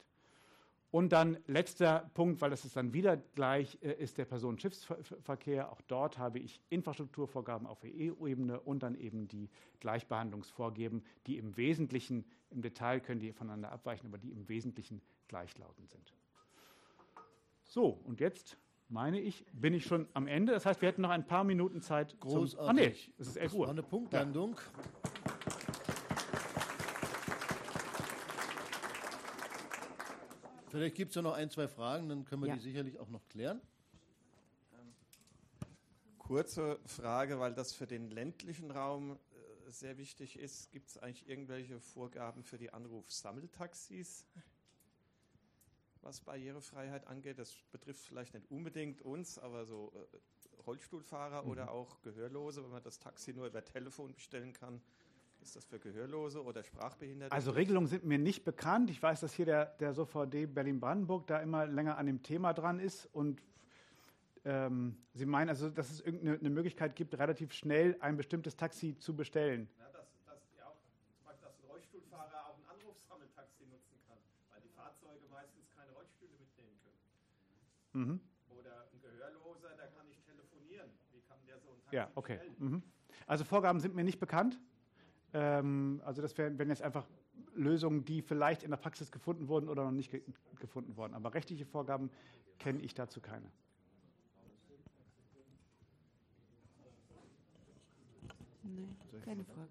Und dann letzter Punkt, weil das ist dann wieder gleich, äh, ist der Personenschiffsverkehr. Auch dort habe ich Infrastrukturvorgaben auf E U-Ebene und dann eben die Gleichbehandlungsvorgaben, die im Wesentlichen, im Detail können die voneinander abweichen, aber die im Wesentlichen gleichlautend sind. So, und jetzt meine ich, bin ich schon am Ende. Das heißt, wir hätten noch ein paar Minuten Zeit. Großartig. Ah nee, es ist elf Uhr. Das war eine Punktlandung. Ja. Vielleicht gibt es ja noch ein, zwei Fragen, dann können wir ja. die sicherlich auch noch klären. Ähm, kurze Frage, weil das für den ländlichen Raum äh, sehr wichtig ist. Gibt es eigentlich irgendwelche Vorgaben für die Anrufsammeltaxis, was Barrierefreiheit angeht? Das betrifft vielleicht nicht unbedingt uns, aber so äh, Rollstuhlfahrer mhm. oder auch Gehörlose, wenn man das Taxi nur über Telefon bestellen kann. Ist das für Gehörlose oder Sprachbehinderte? Also Regelungen sind mir nicht bekannt. Ich weiß, dass hier der, der S O V D Berlin-Brandenburg da immer länger an dem Thema dran ist. Und ähm, Sie meinen also, dass es irgendeine eine Möglichkeit gibt, relativ schnell ein bestimmtes Taxi zu bestellen? Ja, dass, dass, ja, auch, zum Beispiel, dass ein Rollstuhlfahrer auch ein Anrufsammeltaxi nutzen kann, weil die Fahrzeuge meistens keine Rollstühle mitnehmen können. Mhm. Oder ein Gehörloser, da kann ich telefonieren. Wie kann der so ein Taxi Ja, okay. bestellen? Mhm. Also Vorgaben sind mir nicht bekannt. Also das wären, wären jetzt einfach Lösungen, die vielleicht in der Praxis gefunden wurden oder noch nicht ge gefunden wurden. Aber rechtliche Vorgaben kenne ich dazu keine. Nein, keine Frage.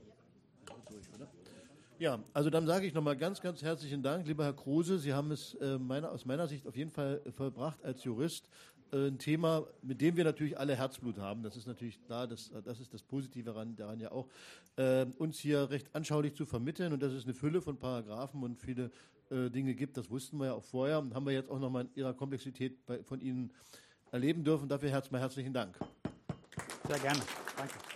Ja, also dann sage ich nochmal ganz, ganz herzlichen Dank, lieber Herr Kruse. Sie haben es äh, meiner, aus meiner Sicht auf jeden Fall äh, vollbracht als Jurist. Äh, ein Thema, mit dem wir natürlich alle Herzblut haben. Das ist natürlich klar, das, das ist das Positive daran, daran ja auch, äh, uns hier recht anschaulich zu vermitteln. Und dass es eine Fülle von Paragraphen und viele äh, Dinge gibt, das wussten wir ja auch vorher. Und haben wir jetzt auch nochmal in ihrer Komplexität bei, von Ihnen erleben dürfen. Dafür herz, mal herzlichen Dank. Sehr gerne. Danke.